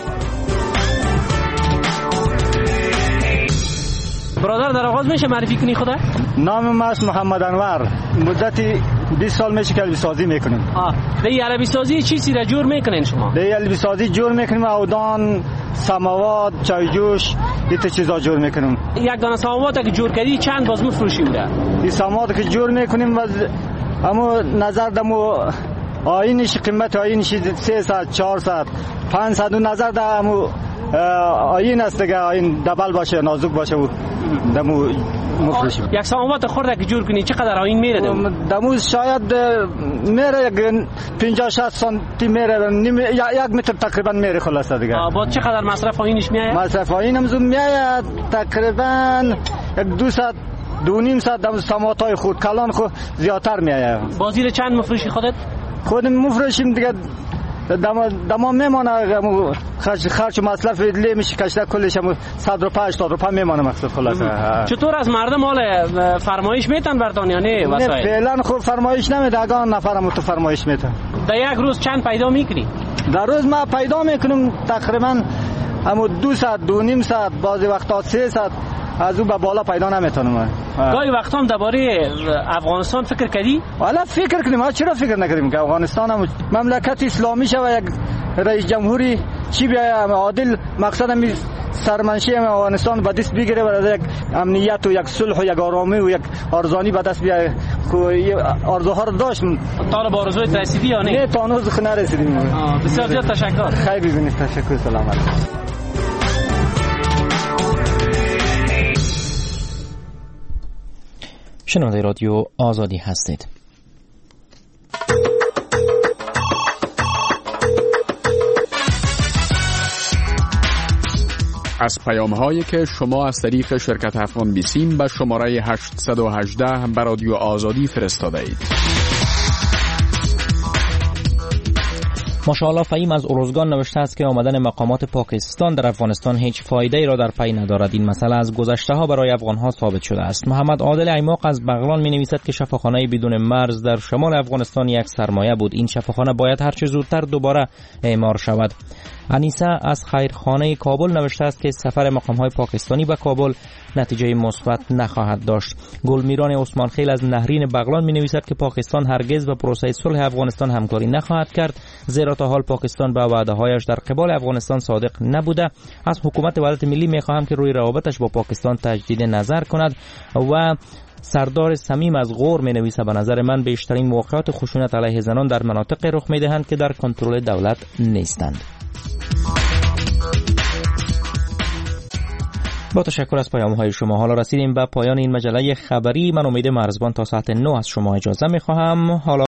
Speaker 27: برادر در آغاز میشه معرفی کنی خدا؟
Speaker 4: نام من محمد انور. مدتی 20 سال میشه که البی سازی میکنیم.
Speaker 27: دی البی سازی چیزی را جور میکنین شما؟
Speaker 4: دی البی سازی جور میکنیم، اودان، سماوات، چایجوش، این چیزا جور میکنیم.
Speaker 27: یک دانه سماوات که جور کردی چند باز میفروشی بوده؟
Speaker 4: این سماوات که جور میکنیم و اما نظر دمو آینش قیمت آینش 300 400 500 و نظر دمو آین است دیگه، آین دبل باشه نازک باشه و دمو مفروشیم.
Speaker 27: یک سماوات خورده که جور کنی چقدر آین میره
Speaker 4: دمو شاید میره 50 60 سانتی میره، یک متر تقریبا میره خلاصه دیگه.
Speaker 27: بعد چقدر مصرف آینش میاد؟
Speaker 4: مصرف آینم زوم میاد تقریبا 200 2.5 ساعت دم سماواتای خود کلان خود زیادتر میاد.
Speaker 27: بازی چند مفروشی
Speaker 4: خودم مفروشیم دیگه، دما میمانه خرچ مصرف لی میشه کشته کلش هم 100 روپیه 80 روپیه میمانه مقصد خلاصه.
Speaker 27: چطور از مردم حال فرمایش میتن بردان یا نه وسایل؟
Speaker 4: نه فعلا خب فرمایش نمیده، اگه نفرم تو فرمایش میتن.
Speaker 27: در یک روز چند پیدا میکنی؟
Speaker 4: در روز ما پیدا میکنیم تقریبا همو 200 2.5 ساعت، بعضی وقتا 300 از اون به بالا پیدا نمیتونم.
Speaker 27: گاهی وقتا هم درباره افغانستان فکر کردی؟
Speaker 4: والا فکر کنیم، ما چرا فکر نکردیم که افغانستان هم مملکت اسلامی شه و یک رئیس جمهوری چی بیاید عادل، مقصد هم سرمنشی افغانستان به دست بگیره و یک امنیت و یک صلح و یک آرامی و یک ارزانی به دست بیاره. آرزوها رو داشتم.
Speaker 27: تا به آرزویت رسیدی یا نه؟
Speaker 4: نه تا هنوز نرسیدیم.
Speaker 27: بسیار زیاد تشکر.
Speaker 4: خیلی ببینید، تشکر، سلام علیکم.
Speaker 20: شنونده رادیو آزادی هستید.
Speaker 12: از پیام‌هایی که شما از طریق شرکت افغان بیسیم به شماره 818 به رادیو آزادی فرستاده اید.
Speaker 20: ماشاءالله فهیم از ارزگان نوشته است که آمدن مقامات پاکستان در افغانستان هیچ فایده ای را در پی ندارد. این مسئله از گذشته ها برای افغان ها ثابت شده است. محمد عادل ایماق از بغلان می نویسد که شفاخانه بدون مرز در شمال افغانستان یک سرمایه بود. این شفاخانه باید هر چه زودتر دوباره اعمار شود. انیسه از خیرخانه کابل نوشته است که سفر مقام‌های پاکستانی به کابل نتیجه مثبت نخواهد داشت. گلمیران عثمان خیل از نهرین بغلان می‌نویسد که پاکستان هرگز با پروسه صلح افغانستان همکاری نخواهد کرد، زیرا تا حال پاکستان به وعده‌هایش در قبال افغانستان صادق نبوده. از حکومت وحدت ملی می‌خواهم که روی روابطش با پاکستان تجدید نظر کند. و سردار صمیم از غور می نویسه به نظر من بیشترین موقعات خشونت علیه زنان در مناطق رخ می دهند که در کنترل دولت نیستند. با تشکر از پیام‌های شما حالا رسیدیم به پایان این مجله خبری. من امید مرزبان تا ساعت 9 از شما اجازه می خواهم. حالا